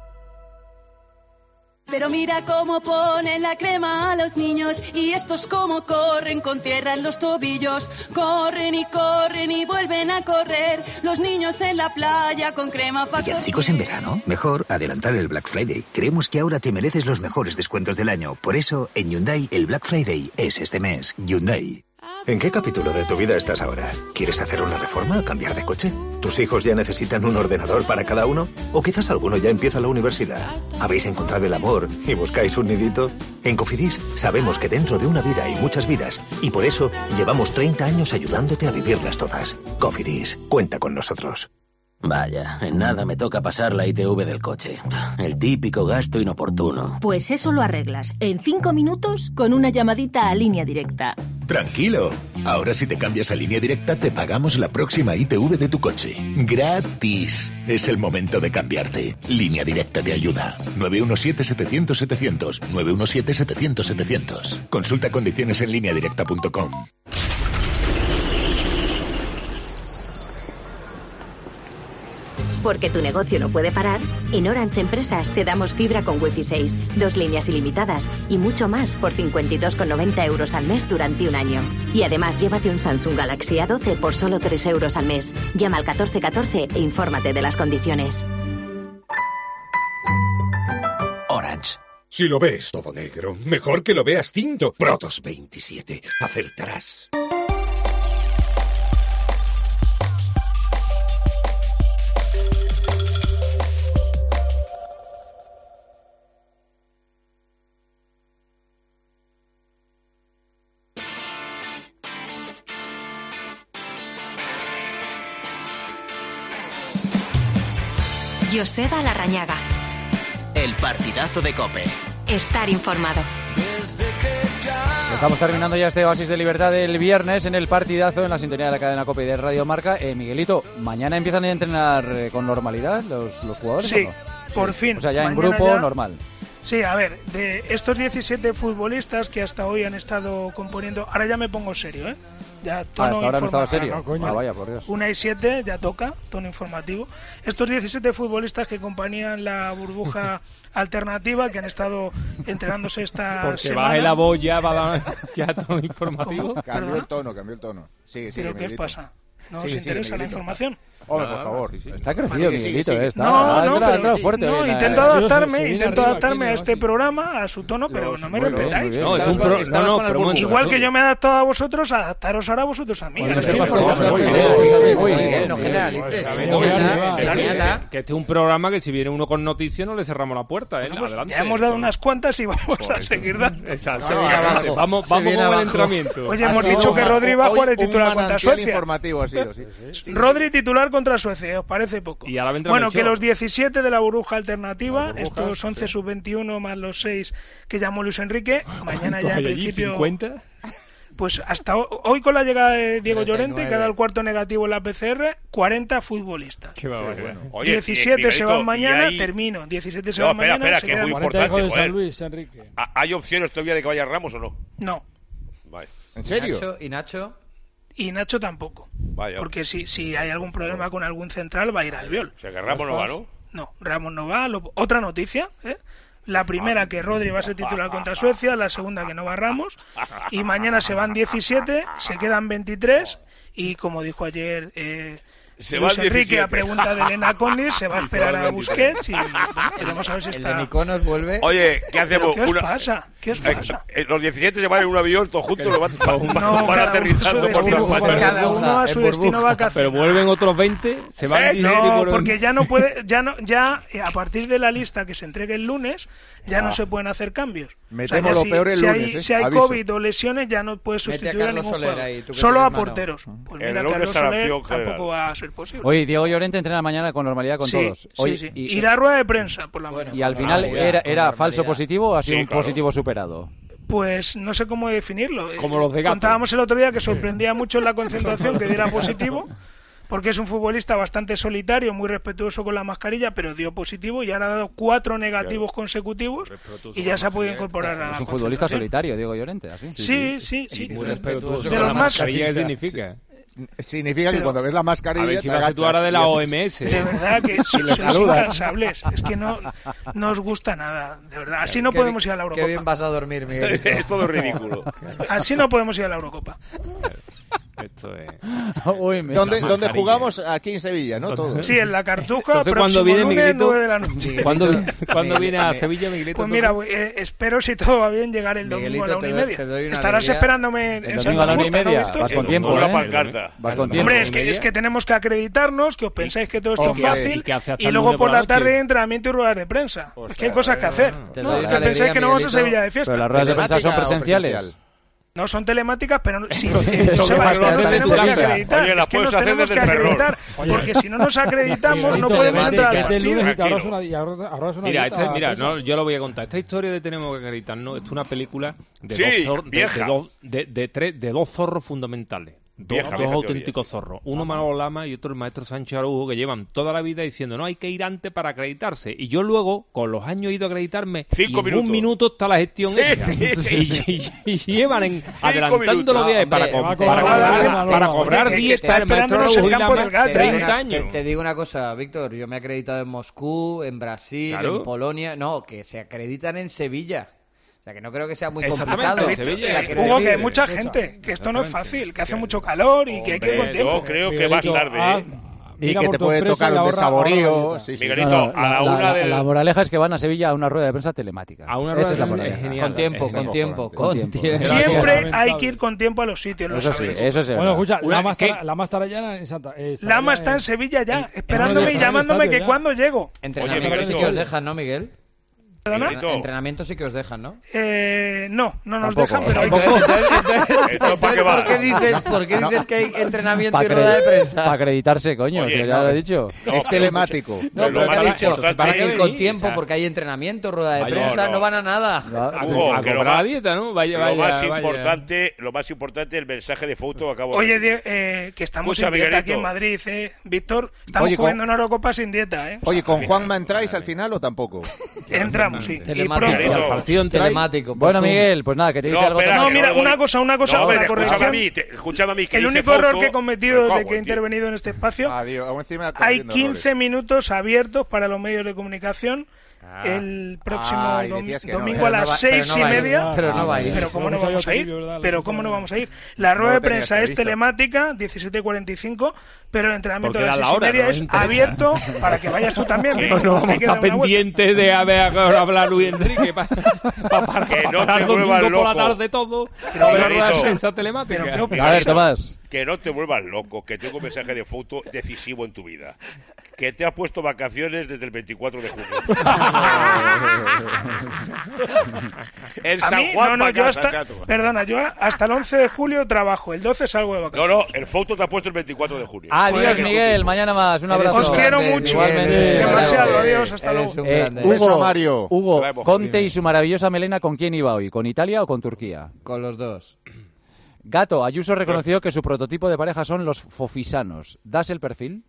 Pero mira cómo ponen la crema a los niños y estos cómo corren con tierra en los tobillos. Corren y vuelven a correr los niños en la playa con crema Factor. ¿Villancicos en verano? Mejor adelantar el Black Friday. Creemos que ahora te mereces los mejores descuentos del año. Por eso, en Hyundai, el Black Friday es este mes. Hyundai. ¿En qué capítulo de tu vida estás ahora? ¿Quieres hacer una reforma o cambiar de coche? ¿Tus hijos ya necesitan un ordenador para cada uno? ¿O quizás alguno ya empieza la universidad? ¿Habéis encontrado el amor y buscáis un nidito? En Cofidis sabemos que dentro de una vida hay muchas vidas y por eso llevamos 30 años ayudándote a vivirlas todas. Cofidis, cuenta con nosotros. Vaya, en nada me toca pasar la ITV del coche. El típico gasto inoportuno. Pues eso lo arreglas en 5 minutos con una llamadita a Línea Directa. Tranquilo. Ahora si te cambias a Línea Directa te pagamos la próxima ITV de tu coche. ¡Gratis! Es el momento de cambiarte. Línea Directa te ayuda. 917-700-700. 917-700-700. Consulta condiciones en lineadirecta.com. Porque tu negocio no puede parar, en Orange Empresas te damos fibra con Wi-Fi 6, 2 líneas ilimitadas y mucho más por 52,90 € al mes durante un año. Y además llévate un Samsung Galaxy A12 por solo 3 € al mes. Llama al 1414 e infórmate de las condiciones. Orange. Si lo ves todo negro, mejor que lo veas cinto. Protos 27. Acertarás. Joseba Larrañaga. El partidazo de COPE. Estar informado. Estamos terminando ya este oasis de libertad del viernes en el partidazo en la sintonía de la cadena COPE y de Radio Marca. Miguelito, ¿mañana empiezan a entrenar con normalidad los jugadores? Sí, ¿o no? por Sí. fin. O sea, ya en Mañana grupo ya... normal. Sí, a ver, de estos 17 futbolistas que hasta hoy han estado componiendo, ahora ya me pongo serio, ¿eh? Ya tono hasta ahora no estaba informativo. serio. Vale. Vaya, por Dios. 1:07, ya toca, tono informativo. Estos 17 futbolistas que acompañan la burbuja alternativa, que han estado entrenándose esta Porque semana. baje la voz ya va a dar ya tono informativo. Cambió el tono. Sí, ¿Pero qué os pasa? ¿No os interesa la información? Hombre, por favor. Está crecido Miguelito, está. No, fuerte. No, intento adaptarme a este programa, a su tono, pero no me respetáis. Igual que yo me he adaptado a vosotros, adaptaros ahora vosotros a mí. No generalices. Que este es un programa que si viene uno con noticias no le cerramos la puerta. Ya hemos dado unas cuantas y vamos a seguir dando. Vamos con el entrenamiento. Oye, hemos dicho que Rodri va a jugar de titular contra Suecia. Informativo ha sido, sí. Rodri titular contra Suecia, ¿os parece poco? Y bueno, que los 17 de la burbuja alternativa, estos 11 sub-21 más los 6 que llamó Luis Enrique, mañana ya en principio... 50. Pues hasta hoy con la llegada de Diego Llorente, que ha dado el cuarto negativo en la PCR, 40 futbolistas. Qué bueno. Oye, 17 se van mañana, hay... termino. 17 se van mañana. Espera, que es muy importante. San Luis, Enrique. ¿Hay opciones todavía de que vaya Ramos o no? No. Vale. ¿En serio? ¿Y Nacho? Y Nacho tampoco. Vaya. Porque si hay algún problema con algún central, va a ir Albiol. O sea, que Ramos no va, ¿no? No, Ramos no va. Otra noticia, La primera, que Rodri va a ser titular contra Suecia. La segunda, que no va Ramos. Y mañana se van 17, se quedan 23. Y como dijo ayer Luis Enrique, a pregunta de Elena Condis, se va a esperar a Busquets y veremos a ver si está... El de Mykonos vuelve... Oye, ¿qué hacemos? ¿Qué os pasa? ¿Qué os pasa? Los 17 se van en un avión, todos juntos, van aterrizando por todas cada uno a su destino vacacional. Pero vuelven otros 20, se van... No, porque ya no puede... Ya a partir de la lista que se entregue el lunes, ya no se pueden hacer cambios. Metemos lo peor el lunes, Si hay COVID o lesiones, ya no puedes sustituir a ningún jugador. Solo a porteros. Pues mira, Carlos Soler tampoco va a ser posible. Oye, Diego Llorente entrena mañana con normalidad con todos. Hoy, sí. Y da rueda de prensa por la mañana. ¿Y al final era falso positivo o ha sido un positivo superado? Pues no sé cómo definirlo. Como los de Gato. Contábamos el otro día que sorprendía mucho en la concentración que diera positivo, porque es un futbolista bastante solitario, muy respetuoso con la mascarilla, pero dio positivo y ahora ha dado 4 negativos consecutivos y ya se ha podido incorporar a la Es un futbolista solitario, Diego Llorente, ¿así? Sí. Muy respetuoso con la mascarilla. ¿Qué significa? Significa que cuando ves la mascarilla... A ver si vas a tú ahora de la OMS. De verdad que sois incansables. Es que no os gusta nada, de verdad. Así no podemos ir a la Eurocopa. Qué bien vas a dormir, Miguel. Es todo ridículo. Así no podemos ir a la Eurocopa. Esto es... ¿Dónde jugamos? Aquí en Sevilla, ¿no? Todo. Sí, en la Cartuja. Entonces, cuando viene Miguelito, 9 de la noche. ¿Cuándo viene a Sevilla, Miguelito? Pues mira, espero, si todo va bien, llegar el domingo a la 1:30. Estarás esperándome en Santa Justa, ¿no, Víctor? Vas con tiempo, Vas con tiempo. Hombre, es que tenemos que acreditarnos, que os pensáis que todo esto es fácil, y luego por la tarde entrenamiento y ruedas de prensa. Es que hay cosas que hacer. Que pensáis que no vamos a Sevilla de fiesta. Pero las ruedas de prensa son presenciales. No son telemáticas, pero sí, nos tenemos que acreditar. Oye, es que nos tenemos que acreditar, porque si no nos acreditamos no podemos entrar al partido. Mira, yo lo voy a contar. Esta historia de tenemos que acreditarnos es una película de dos zorros fundamentales. Dos auténticos zorros. Uno Manolo Lama y otro el maestro Sánchez Araújo, que llevan toda la vida diciendo no hay que ir antes para acreditarse. Y yo luego, con los años, he ido a acreditarme 5 y en minutos. 1 minuto está la gestión hecha. Y llevan adelantando los viajes para cobrar dietas el maestro Araújo y Lama 30 años. Te digo una cosa, Víctor, yo me he acreditado en Moscú, en Brasil, en Polonia. No, que se acreditan en Sevilla. O sea, que no creo que sea muy complicado. Hugo, que hay mucha gente, que esto no es fácil, que hace mucho calor y que hay que ir con tiempo. Yo creo que vas tarde, Y que te puede tocar un desaborío. Miguelito, a la una de... La moraleja es que van a Sevilla a una rueda de prensa telemática. A una rueda de prensa genial. Con tiempo. Siempre hay que ir con tiempo a los sitios. Eso sí. Bueno, escucha, Lama estará ya en Santa... Lama está en Sevilla ya, esperándome y llamándome que cuándo llego. Entrenamiento sí que os dejan, ¿no, Miguel? ¿Perdona? Entrenamiento sí que os dejan, ¿no? No nos dejan, pero hay que... ¿Por qué dices que hay entrenamiento y rueda de prensa? Para acreditarse, coño, ya lo he dicho. Es telemático. No, pero que ha dicho, para que ir con tiempo, porque hay entrenamiento, rueda de prensa, no van a nada. A cobrar la dieta, ¿no? Lo más importante, el mensaje de foto que acabo de decir. Oye, que estamos sin dieta aquí en Madrid, Víctor. Estamos jugando una Eurocopa sin dieta, Oye, ¿con Juanma entráis al final o tampoco? Entramos. Sí. Telemático. El partido telemático. Bueno, Miguel, pues nada, que te dice algo. No, mira, una cosa, una corrección. Escúchame a mí. El único error que he cometido desde que he intervenido en este espacio, hay 15 minutos abiertos para los medios de comunicación el próximo domingo a las 6:30. Pero no vais. Pero ¿cómo no vamos a ir? ¿Cómo no vamos a ir? La rueda de prensa es telemática, 17:45, pero el entrenamiento de las 6:30 es abierto para que vayas tú también. No vamos a estar pendientes de hablar Luis Enrique para que no el domingo por la tarde todo. No la rueda de prensa telemática. A ver, Tomás. Que no te vuelvas loco, que tengo un mensaje de foto decisivo en tu vida. Que te has puesto vacaciones desde el 24 de junio. En San Juan, yo hasta el 11 de julio trabajo, el 12 salgo de vacaciones. No, el foto te ha puesto el 24 de junio. Adiós, Miguel, mañana más, un abrazo. Os quiero mucho. Demasiado, adiós, hasta luego. Hugo, Conte y su maravillosa melena, ¿con quién iba hoy? ¿Con Italia o con Turquía? Con los dos. Gato, Ayuso reconoció que su prototipo de pareja son los fofisanos. ¿Das el perfil?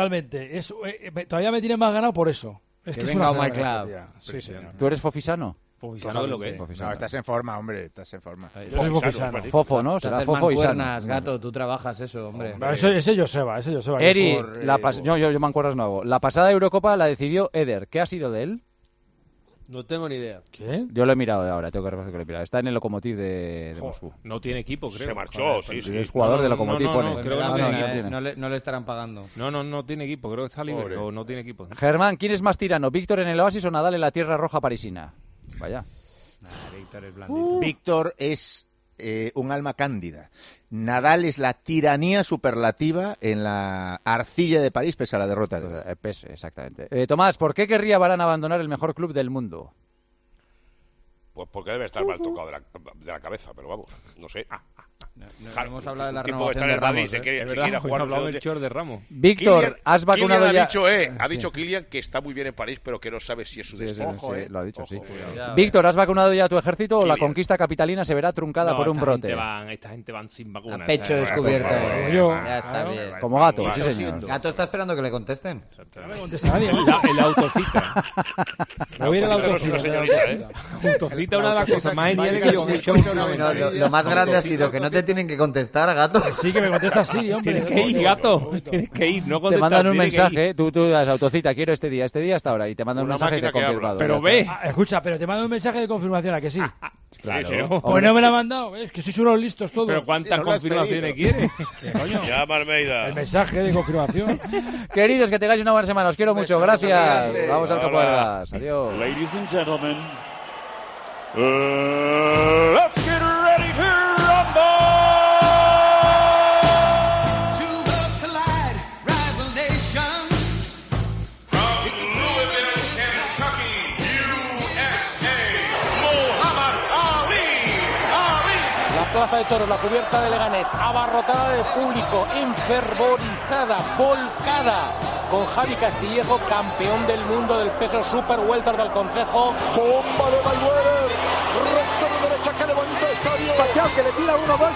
Totalmente. Todavía me tiene más ganado por eso. Es que es una club. Sí, señor. ¿Tú eres fofisano? Fofisano es lo que es. No, estás en forma, hombre, estás en forma. Fofo, ¿no? Será Fofo y Sano. Gato, tú trabajas eso, hombre. Ese Joseba. Eri, yo mancuernas no hago. La pasada Eurocopa la decidió Eder. ¿Qué ha sido de él? No tengo ni idea. ¿Qué? Yo lo he mirado ahora, tengo que reconocer que lo he mirado. Está en el Lokomotiv de Moscú. No tiene equipo, creo. Se marchó, sí. Es jugador de Lokomotiv, pone. Creo que no le estarán pagando. No tiene equipo, creo que está libre o no tiene equipo. Germán, ¿quién es más tirano? ¿Víctor en el Oasis o Nadal en la Tierra Roja parisina? Vaya. Víctor es blandito. Víctor es un alma cándida. Nadal es la tiranía superlativa en la arcilla de París pese a la derrota. Exactamente. Tomás, ¿por qué querría Varane abandonar el mejor club del mundo? Pues porque debe estar mal tocado de la cabeza, pero vamos, no sé. No hemos hablado de la renovación de Ramos. Hablado del short de Ramos. Víctor, Kylian, ¿has vacunado Kylian ya? Ha dicho Kylian que está muy bien en París, pero que no sabe si es su destino. Lo ha dicho, sí. Víctor, ¿has vacunado ya a tu ejército o la conquista capitalina se verá truncada por un brote? Esta gente van sin vacuna. A pecho descubierto. Ya está bien. Como Gato, sí señor. Gato está esperando que le contesten. No me contesta nadie. El autocita. Me voy a ir al autocita. Autocita, una de las cosas más geniales que yo he hecho. Lo más grande ha sido que no te tienen que contestar, Gato. Sí, que me contestas sí, hombre. Tienes que ir, Gato. Tienes que ir, no contestar. Te mandan un mensaje, tú das autocita, quiero este día hasta ahora, y te mandan un mensaje de confirmado. Pero ve. Escucha, pero te mandan un mensaje de confirmación, ¿a que sí? Claro. Pues no me la han mandado, es que sois unos listos todos. Pero ¿cuántas confirmaciones quieres? ¿Qué coño? Llama Almeida. El mensaje de confirmación. Queridos, que tengáis una buena semana, os quiero mucho, gracias. Vamos al campo del gas. Adiós. Ladies and gentlemen, let's get ready to rumble. Plaza de Toros, la cubierta de Leganés, abarrotada de público, enfervorizada, volcada, con Javi Castillejo, campeón del mundo del peso super welter del Consejo. Bomba de Mayweather, recto de derecha que levanta el estadio, Pacquiao que le tira uno más.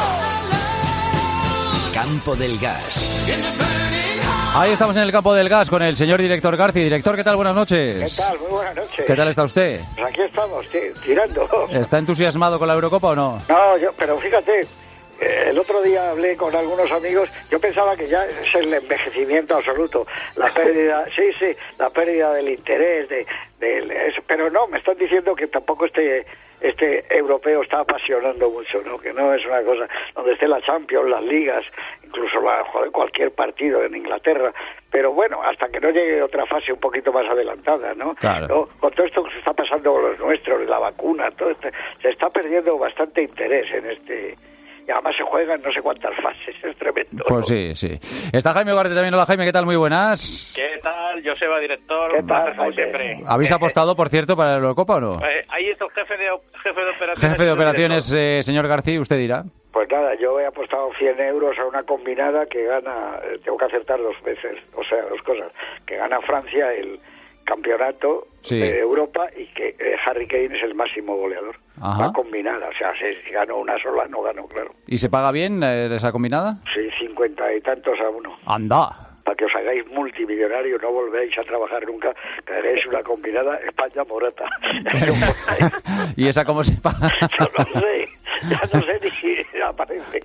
Campo del Gas. Ahí estamos en el campo del gas con el señor director Garci. Director, ¿qué tal? Buenas noches. ¿Qué tal? Muy buenas noches. ¿Qué tal está usted? Pues aquí estamos, tirando. ¿Está entusiasmado con la Eurocopa o no? No, pero fíjate, el otro día hablé con algunos amigos, yo pensaba que ya es el envejecimiento absoluto, la pérdida, la pérdida del interés, eso, pero no, me están diciendo que tampoco este europeo está apasionando mucho, ¿no? Que no es una cosa donde esté la Champions, las ligas, incluso cualquier partido en Inglaterra, pero bueno, hasta que no llegue otra fase un poquito más adelantada, ¿no? Claro. ¿No? Con todo esto que se está pasando con los nuestros, la vacuna, todo esto, se está perdiendo bastante interés en y además se juegan no sé cuántas fases, es tremendo. Pues sí. Está Jaime Ugarte también. Hola Jaime, ¿qué tal? Muy buenas. ¿Qué tal? Joseba, director. ¿Qué tal, como siempre. ¿Habéis apostado, por cierto, para la Eurocopa o no? Ahí está el jefe de operaciones. Jefe de operaciones, señor García, usted dirá. Pues nada, yo he apostado 100 euros a una combinada que gana, tengo que acertar 2 veces, o sea, 2 cosas, que gana Francia el campeonato de Europa y que Harry Kane es el máximo goleador. Ajá. Va combinada, o sea, si gano una sola, no gano, claro. ¿Y se paga bien esa combinada? Sí, 50 y tantos a uno. ¡Anda! Para que os hagáis multimillonario, no volvéis a trabajar nunca, que hagáis una combinada España-Morata. ¿Y esa cómo se paga? Yo no sé, ya no sé ni si aparece.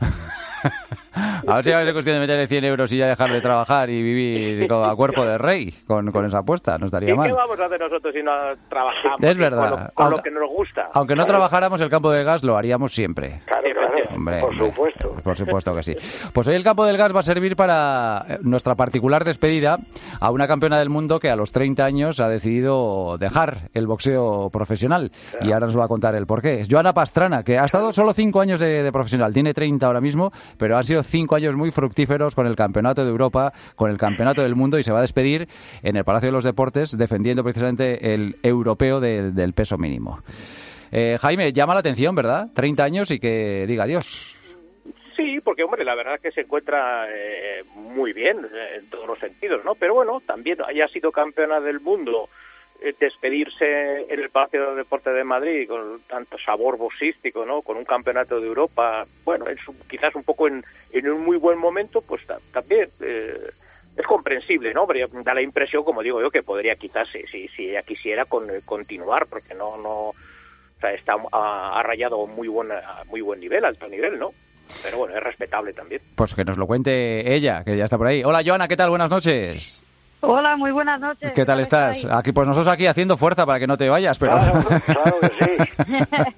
A ver si va a ser cuestión de meterle 100 euros y ya dejar de trabajar y vivir a cuerpo de rey con esa apuesta, no estaría mal. ¿Y qué vamos a hacer nosotros si no trabajamos? Es verdad. Con lo que nos gusta. Aunque no trabajáramos, el campo del gas lo haríamos siempre. Claro. Hombre, por supuesto. Por supuesto que sí. Pues hoy el campo del gas va a servir para nuestra particular despedida a una campeona del mundo que a los 30 años ha decidido dejar el boxeo profesional. Y ahora nos va a contar el porqué. Es Joana Pastrana, que ha estado solo 5 años de profesional. Tiene 30 ahora mismo, pero han sido 5 años muy fructíferos con el Campeonato de Europa, con el Campeonato del Mundo, y se va a despedir en el Palacio de los Deportes defendiendo precisamente el europeo del peso mínimo. Jaime, llama la atención, ¿verdad? 30 años y que diga adiós. Sí, porque, hombre, la verdad es que se encuentra muy bien en todos los sentidos, ¿no? Pero bueno, también haya sido campeona del mundo, despedirse en el Palacio de los Deportes de Madrid con tanto sabor boxístico, ¿no? Con un campeonato de Europa, bueno, quizás un poco en un muy buen momento, pues también es comprensible, ¿no? Pero da la impresión, como digo yo, que podría quitarse si ella quisiera continuar, porque no, o sea, ha rayado muy buen nivel, alto nivel, ¿no? Pero bueno, es respetable también. Pues que nos lo cuente ella, que ya está por ahí. Hola, Joana, ¿qué tal? Buenas noches. Hola, muy buenas noches. ¿Qué tal estás? Aquí, pues nosotros aquí haciendo fuerza para que no te vayas, pero... Claro que sí.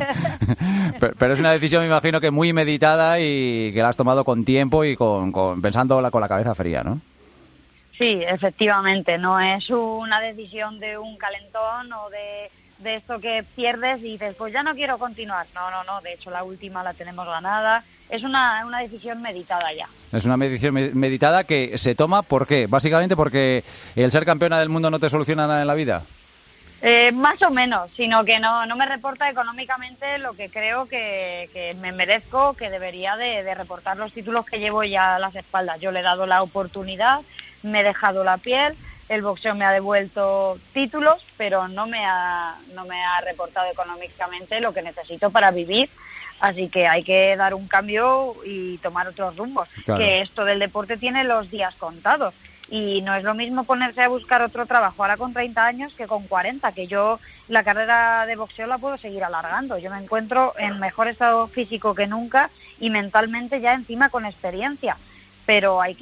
pero es una decisión, me imagino, que muy meditada y que la has tomado con tiempo y pensándola con la cabeza fría, ¿no? Sí, efectivamente. No es una decisión de un calentón o de esto que pierdes y dices, pues ya no quiero continuar. No. De hecho, la última la tenemos ganada. Es una decisión meditada ya. Es una decisión meditada que se toma, ¿por qué? Básicamente porque el ser campeona del mundo no te soluciona nada en la vida. Más o menos, sino que no me reporta económicamente lo que creo que me merezco, que debería de reportar los títulos que llevo ya a las espaldas. Yo le he dado la oportunidad, me he dejado la piel, el boxeo me ha devuelto títulos, pero no me ha reportado económicamente lo que necesito para vivir. Así que hay que dar un cambio y tomar otros rumbos. Claro. Que esto del deporte tiene los días contados. Y no es lo mismo ponerse a buscar otro trabajo ahora con 30 años que con 40, que yo la carrera de boxeo la puedo seguir alargando. Yo me encuentro en mejor estado físico que nunca y mentalmente ya encima con experiencia. Pero hay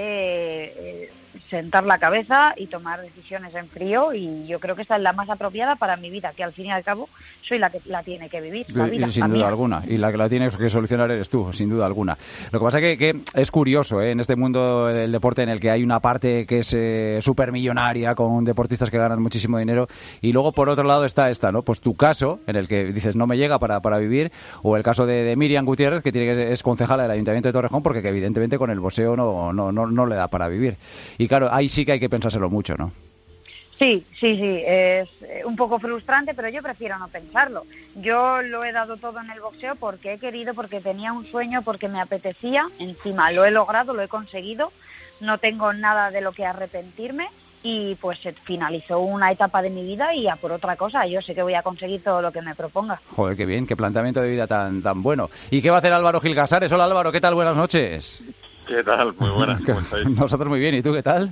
que sentar la cabeza y tomar decisiones en frío, y yo creo que esta es la más apropiada para mi vida, que al fin y al cabo soy la que la tiene que vivir, la vida, sin duda alguna, y la que la tienes que solucionar eres tú, sin duda alguna. Lo que pasa es que es curioso, en este mundo del deporte en el que hay una parte que es supermillonaria, con deportistas que ganan muchísimo dinero, y luego por otro lado está esta, ¿no? Pues tu caso, en el que dices no me llega para vivir, o el caso de Miriam Gutiérrez, que es concejala del Ayuntamiento de Torrejón, porque que evidentemente con el boxeo no le da para vivir. Y claro, ahí sí que hay que pensárselo mucho, ¿no? Sí, es un poco frustrante, pero yo prefiero no pensarlo. Yo lo he dado todo en el boxeo porque he querido, porque tenía un sueño, porque me apetecía, encima lo he logrado, lo he conseguido, no tengo nada de lo que arrepentirme, y pues se finalizó una etapa de mi vida y a por otra cosa. Yo sé que voy a conseguir todo lo que me proponga. Joder, qué bien, qué planteamiento de vida tan bueno. ¿Y qué va a hacer Álvaro Gil Casares? Hola Álvaro, ¿qué tal? Buenas noches. ¿Qué tal? Muy buenas, ¿cómo estáis? Nosotros muy bien, ¿y tú qué tal?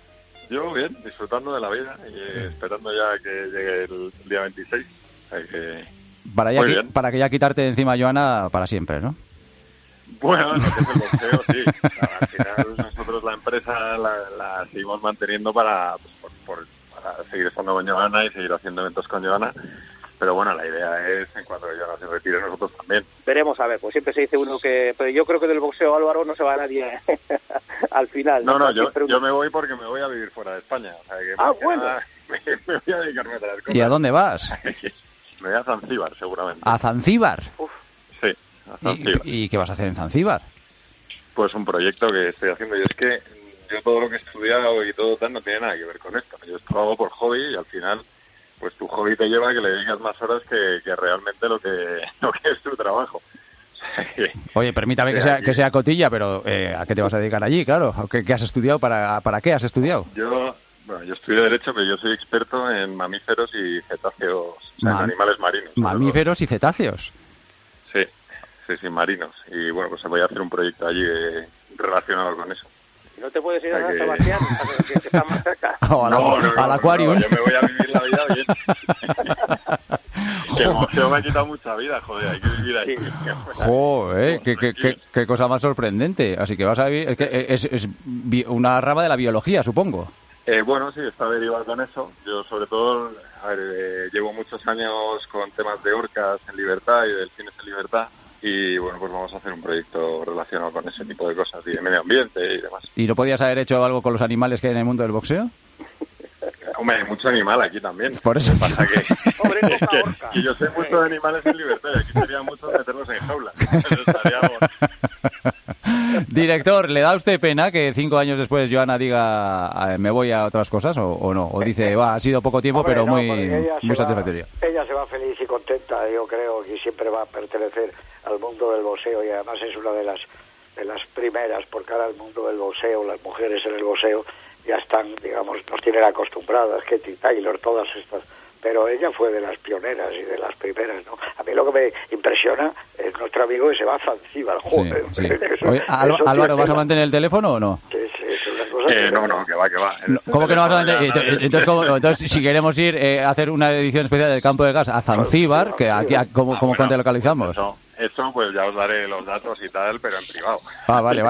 Yo bien, disfrutando de la vida y esperando ya que llegue el día 26. Para que ya quitarte de encima, Joana, para siempre, ¿no? Bueno, lo que es el boxeo, sí. Al final nosotros la empresa la seguimos manteniendo para seguir estando con Joana y seguir haciendo eventos con Joana. Pero bueno, la idea es, en cuanto Joana se retire, nosotros también. Veremos, a ver, pues siempre se dice uno que... Pero yo creo que del boxeo, Álvaro, no se va a nadie al final. No, yo me voy porque me voy a vivir fuera de España. O sea, que bueno. Me voy a dedicarme a otras cosas. ¿Y a dónde vas? Me voy a Zanzíbar, seguramente. ¿A Zanzíbar? Sí, a Zanzíbar. ¿Y qué vas a hacer en Zanzíbar? Pues un proyecto que estoy haciendo. Y es que yo todo lo que he estudiado y todo tal no tiene nada que ver con esto. Yo esto lo hago por hobby y al final... pues tu hobby te lleva a que le dediques más horas que realmente lo que es tu trabajo. Oye, permítame que sea cotilla, pero ¿a qué te vas a dedicar allí? Claro, ¿qué has estudiado? ¿Para qué has estudiado? Yo estudié Derecho, pero yo soy experto en mamíferos y cetáceos, o sea, en animales marinos. ¿Mamíferos y cetáceos? Sí, marinos. Y bueno, pues voy a hacer un proyecto allí relacionado con eso. ¿No te puedes ir a San Sebastián, que está más cerca? Al acuario. Yo me voy a vivir la vida bien. Que el museo me ha quitado mucha vida, joder, hay que vivir ahí. Joder, qué cosa más sorprendente. Así que vas a vivir... Es una rama de la biología, supongo. Bueno, sí, está derivado con eso. Yo, sobre todo, llevo muchos años con temas de orcas en libertad y delfines en libertad. Y bueno, pues vamos a hacer un proyecto relacionado con ese tipo de cosas y de medio ambiente y demás. ¿Y no podías haber hecho algo con los animales que hay en el mundo del boxeo? Hombre, hay mucho animal aquí también. Por eso pasa que yo sé mucho de animales en libertad y aquí sería mucho meterlos en jaulas. Director, ¿le da a usted pena que 5 años después Joana diga me voy a otras cosas o no? ¿O dice, ha sido poco tiempo, pero muy satisfactorio? Ella se va feliz y contenta, yo creo que siempre va a pertenecer al mundo del boxeo, y además es una de las primeras, porque ahora el mundo del boxeo, las mujeres en el boxeo ya están, digamos, nos tienen acostumbradas, Katie Taylor, todas estas, pero ella fue de las pioneras y de las primeras, ¿no? A mí lo que me impresiona es nuestro amigo que se va a Zanzíbar, joder. Sí. Oye, Álvaro, ¿vas a mantener el teléfono o no? Sí, Es una cosa no, que va. ¿Cómo que no vas a vender? Entonces, si queremos ir a hacer una edición especial del Campo de Gas a Zanzíbar, que aquí, ¿cómo te localizamos? Eso pues ya os daré los datos y tal, pero en privado. Vale.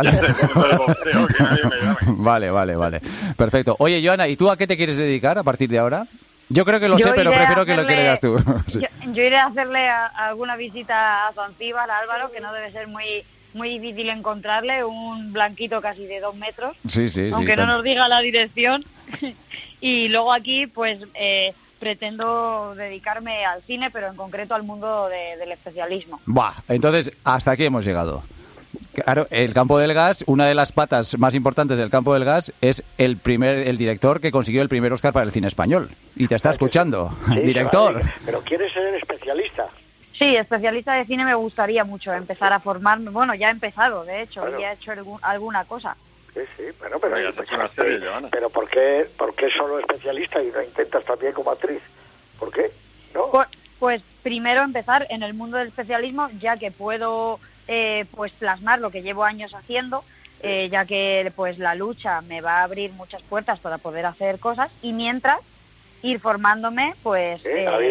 Vale. Perfecto. Oye, Joana, ¿y tú a qué te quieres dedicar a partir de ahora? Yo creo que lo sé, pero prefiero que lo digas tú. Sí. Yo iré a hacerle alguna visita a Zanzíbar, a Álvaro, que no debe ser muy difícil encontrarle, un blanquito casi de 2 metros, aunque no nos diga la dirección. Y luego aquí, pues, pretendo dedicarme al cine, pero en concreto al mundo del especialismo. Entonces, hasta aquí hemos llegado. Claro, el campo del gas, una de las patas más importantes del campo del gas es el director que consiguió el primer Oscar para el cine español. Y te está escuchando, director. Vale. Pero ¿quieres ser especialista? Sí, especialista de cine me gustaría mucho empezar a formarme. Bueno, ya he empezado, de hecho, ya he hecho alguna cosa. Sí, bueno, pero ya te una serie, Joana. Pero ¿por qué solo especialista y no intentas también como actriz? ¿Por qué? ¿No? Pues primero empezar en el mundo del especialismo, ya que puedo pues plasmar lo que llevo años haciendo, ya que pues la lucha me va a abrir muchas puertas para poder hacer cosas, y mientras ir formándome, pues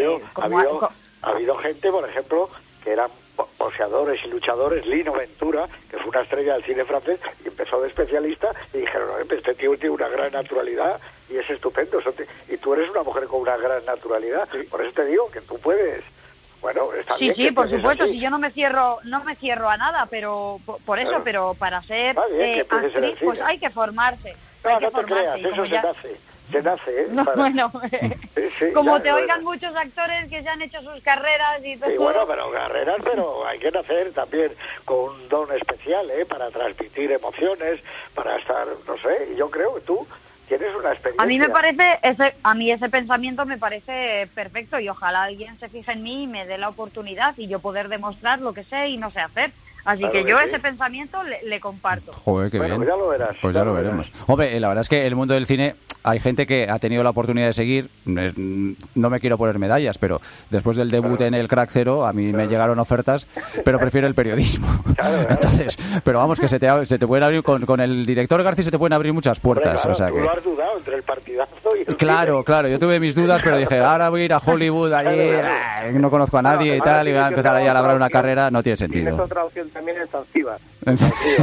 ha habido gente, por ejemplo, que eran boxeadores y luchadores. Lino Ventura, que fue una estrella del cine francés, y empezó de especialista, y dijeron, este tío tiene una gran naturalidad y es estupendo, y tú eres una mujer con una gran naturalidad, por eso te digo que tú puedes. Bueno, está bien. Sí, por supuesto, si yo no me cierro a nada, pero por eso, claro. Pero para ser actriz, pues hay que formarse. No te creas, eso se nace, No, bueno, como te oigan muchos actores que ya han hecho sus carreras y todo. Sí, bueno, pero hay que nacer también con un don especial, para transmitir emociones, para estar, no sé, y yo creo que tú tienes una experiencia. A mí ese pensamiento me parece perfecto, y ojalá alguien se fije en mí y me dé la oportunidad y yo poder demostrar lo que sé y no sé hacer. Así que yo ese pensamiento le comparto. Joder, qué bien. Pues ya lo verás. Pues ya lo veremos. Hombre, la verdad es que el mundo del cine, hay gente que ha tenido la oportunidad de seguir. No me quiero poner medallas, pero después del debut en el Crack Zero, a mí me llegaron ofertas, pero prefiero el periodismo. Entonces, pero vamos, que se te pueden abrir, con el director García se te pueden abrir muchas puertas. Hombre, o sea tú que... lo has dudado entre el partidazo y el Claro, yo tuve mis dudas, pero dije, ahora voy a ir a Hollywood, allí no conozco a nadie y tal, y voy a empezar ahí a labrar una carrera. No tiene sentido. Tienes otra opción también en Zanzíbar. Y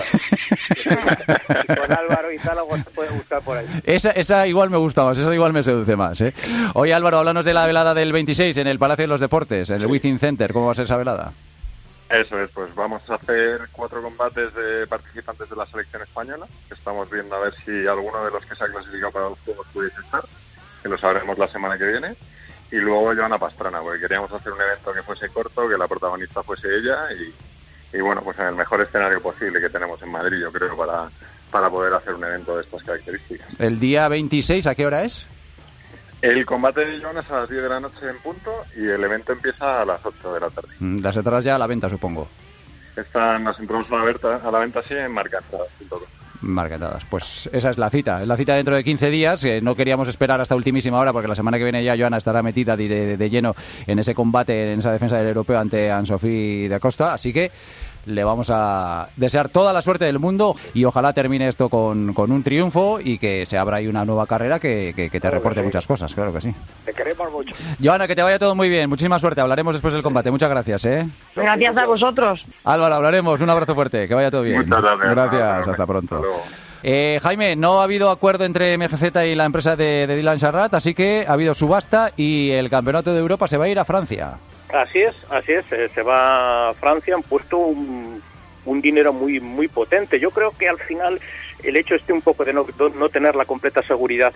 con Álvaro y tal, algo se puede buscar por ahí. Esa igual me gusta más, esa igual me seduce más. Oye, Álvaro, háblanos de la velada del 26 en el Palacio de los Deportes, en el Within Center. ¿Cómo va a ser esa velada? Eso es, pues vamos a hacer 4 combates de participantes de la selección española, que estamos viendo a ver si alguno de los que se ha clasificado para los Juegos pudiese estar, que lo sabremos la semana que viene. Y luego Joana Pastrana, porque queríamos hacer un evento que fuese corto, que la protagonista fuese ella, y bueno, pues en el mejor escenario posible que tenemos en Madrid, yo creo, para poder hacer un evento de estas características. ¿El día 26 a qué hora es? El combate de Joana es a las 10 de la noche en punto, y el evento empieza a las 8 de la tarde. Las entradas ya a la venta, supongo. Nos entramos a la venta, sí, en marcaentradas.com. Marcadas. Pues esa es la cita. Es la cita dentro de 15 días. No queríamos esperar hasta ultimísima hora, porque la semana que viene ya Joana estará metida de lleno en ese combate, en esa defensa del europeo ante Anne-Sophie de Costa. Así que le vamos a desear toda la suerte del mundo, y ojalá termine esto con un triunfo y que se abra ahí una nueva carrera que te reporte muchas cosas. Claro que sí. Te queremos mucho. Joana, que te vaya todo muy bien. Muchísima suerte. Hablaremos después del combate. Muchas gracias. Gracias a vosotros. Álvaro, hablaremos. Un abrazo fuerte. Que vaya todo bien. Muchas gracias. Gracias. Hasta pronto. Jaime, no ha habido acuerdo entre MGZ y la empresa de Dylan Charrat, así que ha habido subasta y el Campeonato de Europa se va a ir a Francia. Así es, se va a Francia. Han puesto un dinero muy potente. Yo creo que al final el hecho un poco de no tener la completa seguridad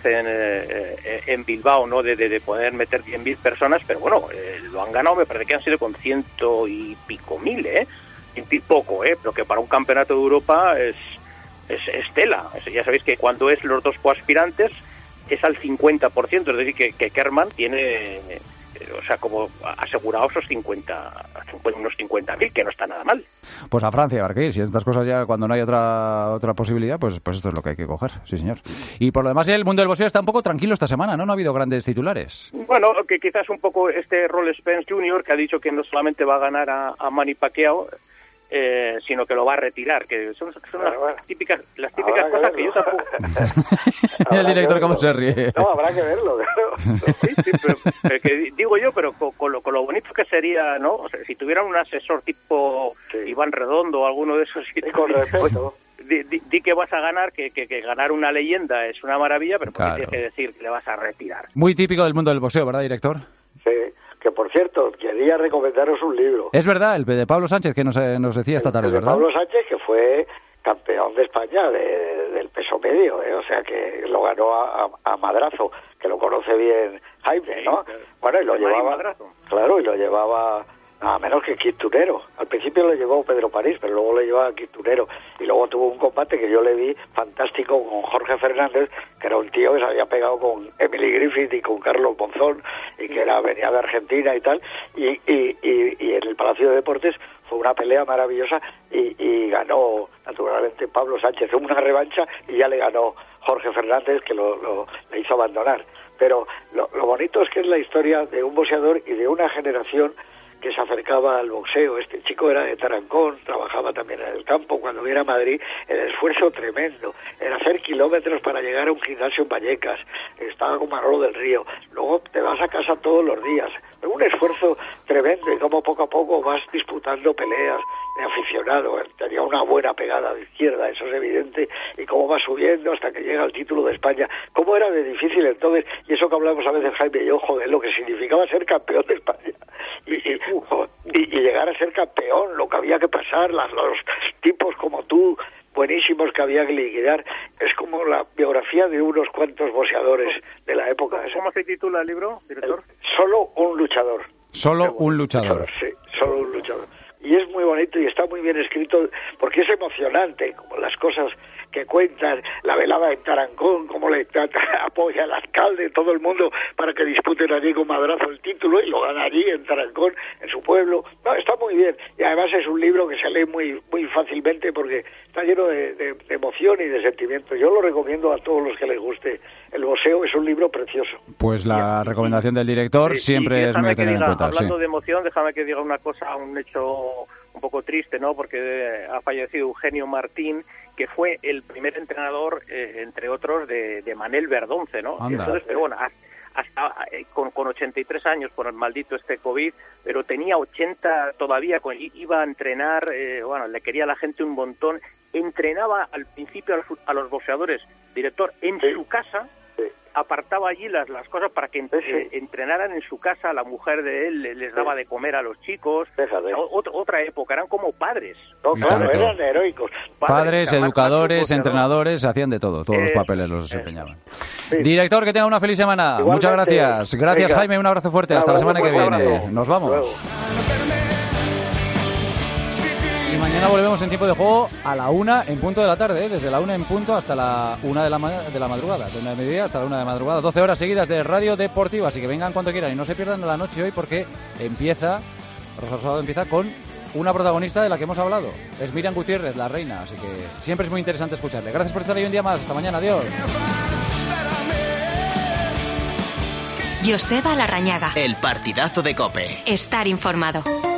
en Bilbao, ¿no? De poder meter 10.000 personas, pero bueno, lo han ganado, me parece que han sido con 100 y pico mil, poco, pero que para un campeonato de Europa es tela. Ya sabéis que cuando es los dos coaspirantes es al 50%, es decir, que Kerman tiene, como asegurados unos 50.000, que no está nada mal. Pues a Francia habrá que ir. Si estas cosas ya, cuando no hay otra posibilidad, pues esto es lo que hay que coger, sí señor. Y por lo demás, el mundo del boxeo está un poco tranquilo esta semana, ¿no? No ha habido grandes titulares. Bueno, que quizás un poco Roll Spence Jr., que ha dicho que no solamente va a ganar a Manny Pacquiao, sino que lo va a retirar, que son las típicas cosas que yo tampoco... El director cómo se ríe. No, habrá que verlo, claro. Sí, pero que digo yo, pero con lo bonito que sería, ¿no? O sea, si tuvieran un asesor tipo Iván Redondo o alguno de esos... Con respeto. Di que vas a ganar, que ganar una leyenda es una maravilla, pero claro, tienes que decir que le vas a retirar. Muy típico del mundo del boxeo, ¿verdad, director? Sí, que por cierto, quería recomendaros un libro. Es verdad, el de Pablo Sánchez, que nos decía esta tarde, ¿verdad? Pablo Sánchez, que fue campeón de España del peso medio, o sea, que lo ganó a madrazo, que lo conoce bien Jaime, ¿no? Bueno, y lo llevaba... Claro, y lo llevaba... Nada menos que Quintunero. Al principio lo llevó Pedro París, pero luego le llevaba a Quintunero. Y luego tuvo un combate que yo le vi fantástico con Jorge Fernández, que era un tío que se había pegado con Emily Griffith y con Carlos Monzón, y que venía de Argentina y tal. Y en el Palacio de Deportes fue una pelea maravillosa y ganó, naturalmente, Pablo Sánchez. Una revancha y ya le ganó Jorge Fernández, que le hizo abandonar. Pero lo bonito es que es la historia de un boxeador y de una generación que se acercaba al boxeo. Este chico era de Tarancón, trabajaba también en el campo. Cuando viera a Madrid, el esfuerzo tremendo, el hacer kilómetros para llegar a un gimnasio en Vallecas, estaba con Manolo del Río, luego te vas a casa todos los días, un esfuerzo tremendo, y como poco a poco vas disputando peleas de aficionado. Tenía una buena pegada de izquierda, eso es evidente, y cómo va subiendo hasta que llega al título de España. Cómo era de difícil entonces, y eso que hablamos a veces Jaime y yo, joder, lo que significaba ser campeón de España y llegar a ser campeón, lo que había que pasar, los tipos como tú, buenísimos, que había que liquidar. Es como la biografía de unos cuantos boxeadores de la época. ¿Cómo se titula el libro, director? Solo un luchador. Solo un luchador. Sí, solo un luchador. Y es muy bonito y está muy bien escrito, porque es emocionante, como las cosas que cuentan, la velada en Tarancón, cómo le apoya el alcalde, todo el mundo, para que disputen allí con madrazo el título, y lo gana allí en Tarancón, en su pueblo. No, está muy bien, y además es un libro que se lee muy fácilmente, porque está lleno de emoción y de sentimiento. Yo lo recomiendo a todos los que les guste el boxeo, es un libro precioso. Pues la recomendación del director siempre es muy a tener en cuenta. Hablando de emoción, déjame que diga una cosa, un hecho un poco triste, ¿no? Porque ha fallecido Eugenio Martín, que fue el primer entrenador, entre otros, de Manel Verdonce, ¿no? Entonces, pero bueno, hasta con 83 años por el maldito COVID, pero tenía 80 todavía, iba a entrenar, bueno, le quería a la gente un montón, entrenaba al principio a los boxeadores, director, en su casa, apartaba allí las cosas para que entrenaran en su casa. La mujer de él les daba de comer a los chicos. Otra época, eran como padres. No, claro, eran heroicos. Padres, educadores, entrenadores, hacían de todo, todos los papeles los desempeñaban. Director, que tenga una feliz semana. Igualmente. Muchas gracias. Gracias, venga. Jaime, un abrazo fuerte. Hasta la semana que viene. Nos vamos. Y mañana volvemos en tiempo de juego a la 1 en punto de la tarde, desde la 1 en punto hasta la 1 de la madrugada, de 1 de mediodía hasta la 1 de madrugada, 12 horas seguidas de Radio Deportiva, así que vengan cuando quieran y no se pierdan la noche hoy, porque Rosa Rosado empieza con una protagonista de la que hemos hablado, es Miriam Gutiérrez, la reina, así que siempre es muy interesante escucharle. Gracias por estar ahí un día más, hasta mañana, adiós. Joseba Larrañaga. El partidazo de COPE. Estar informado.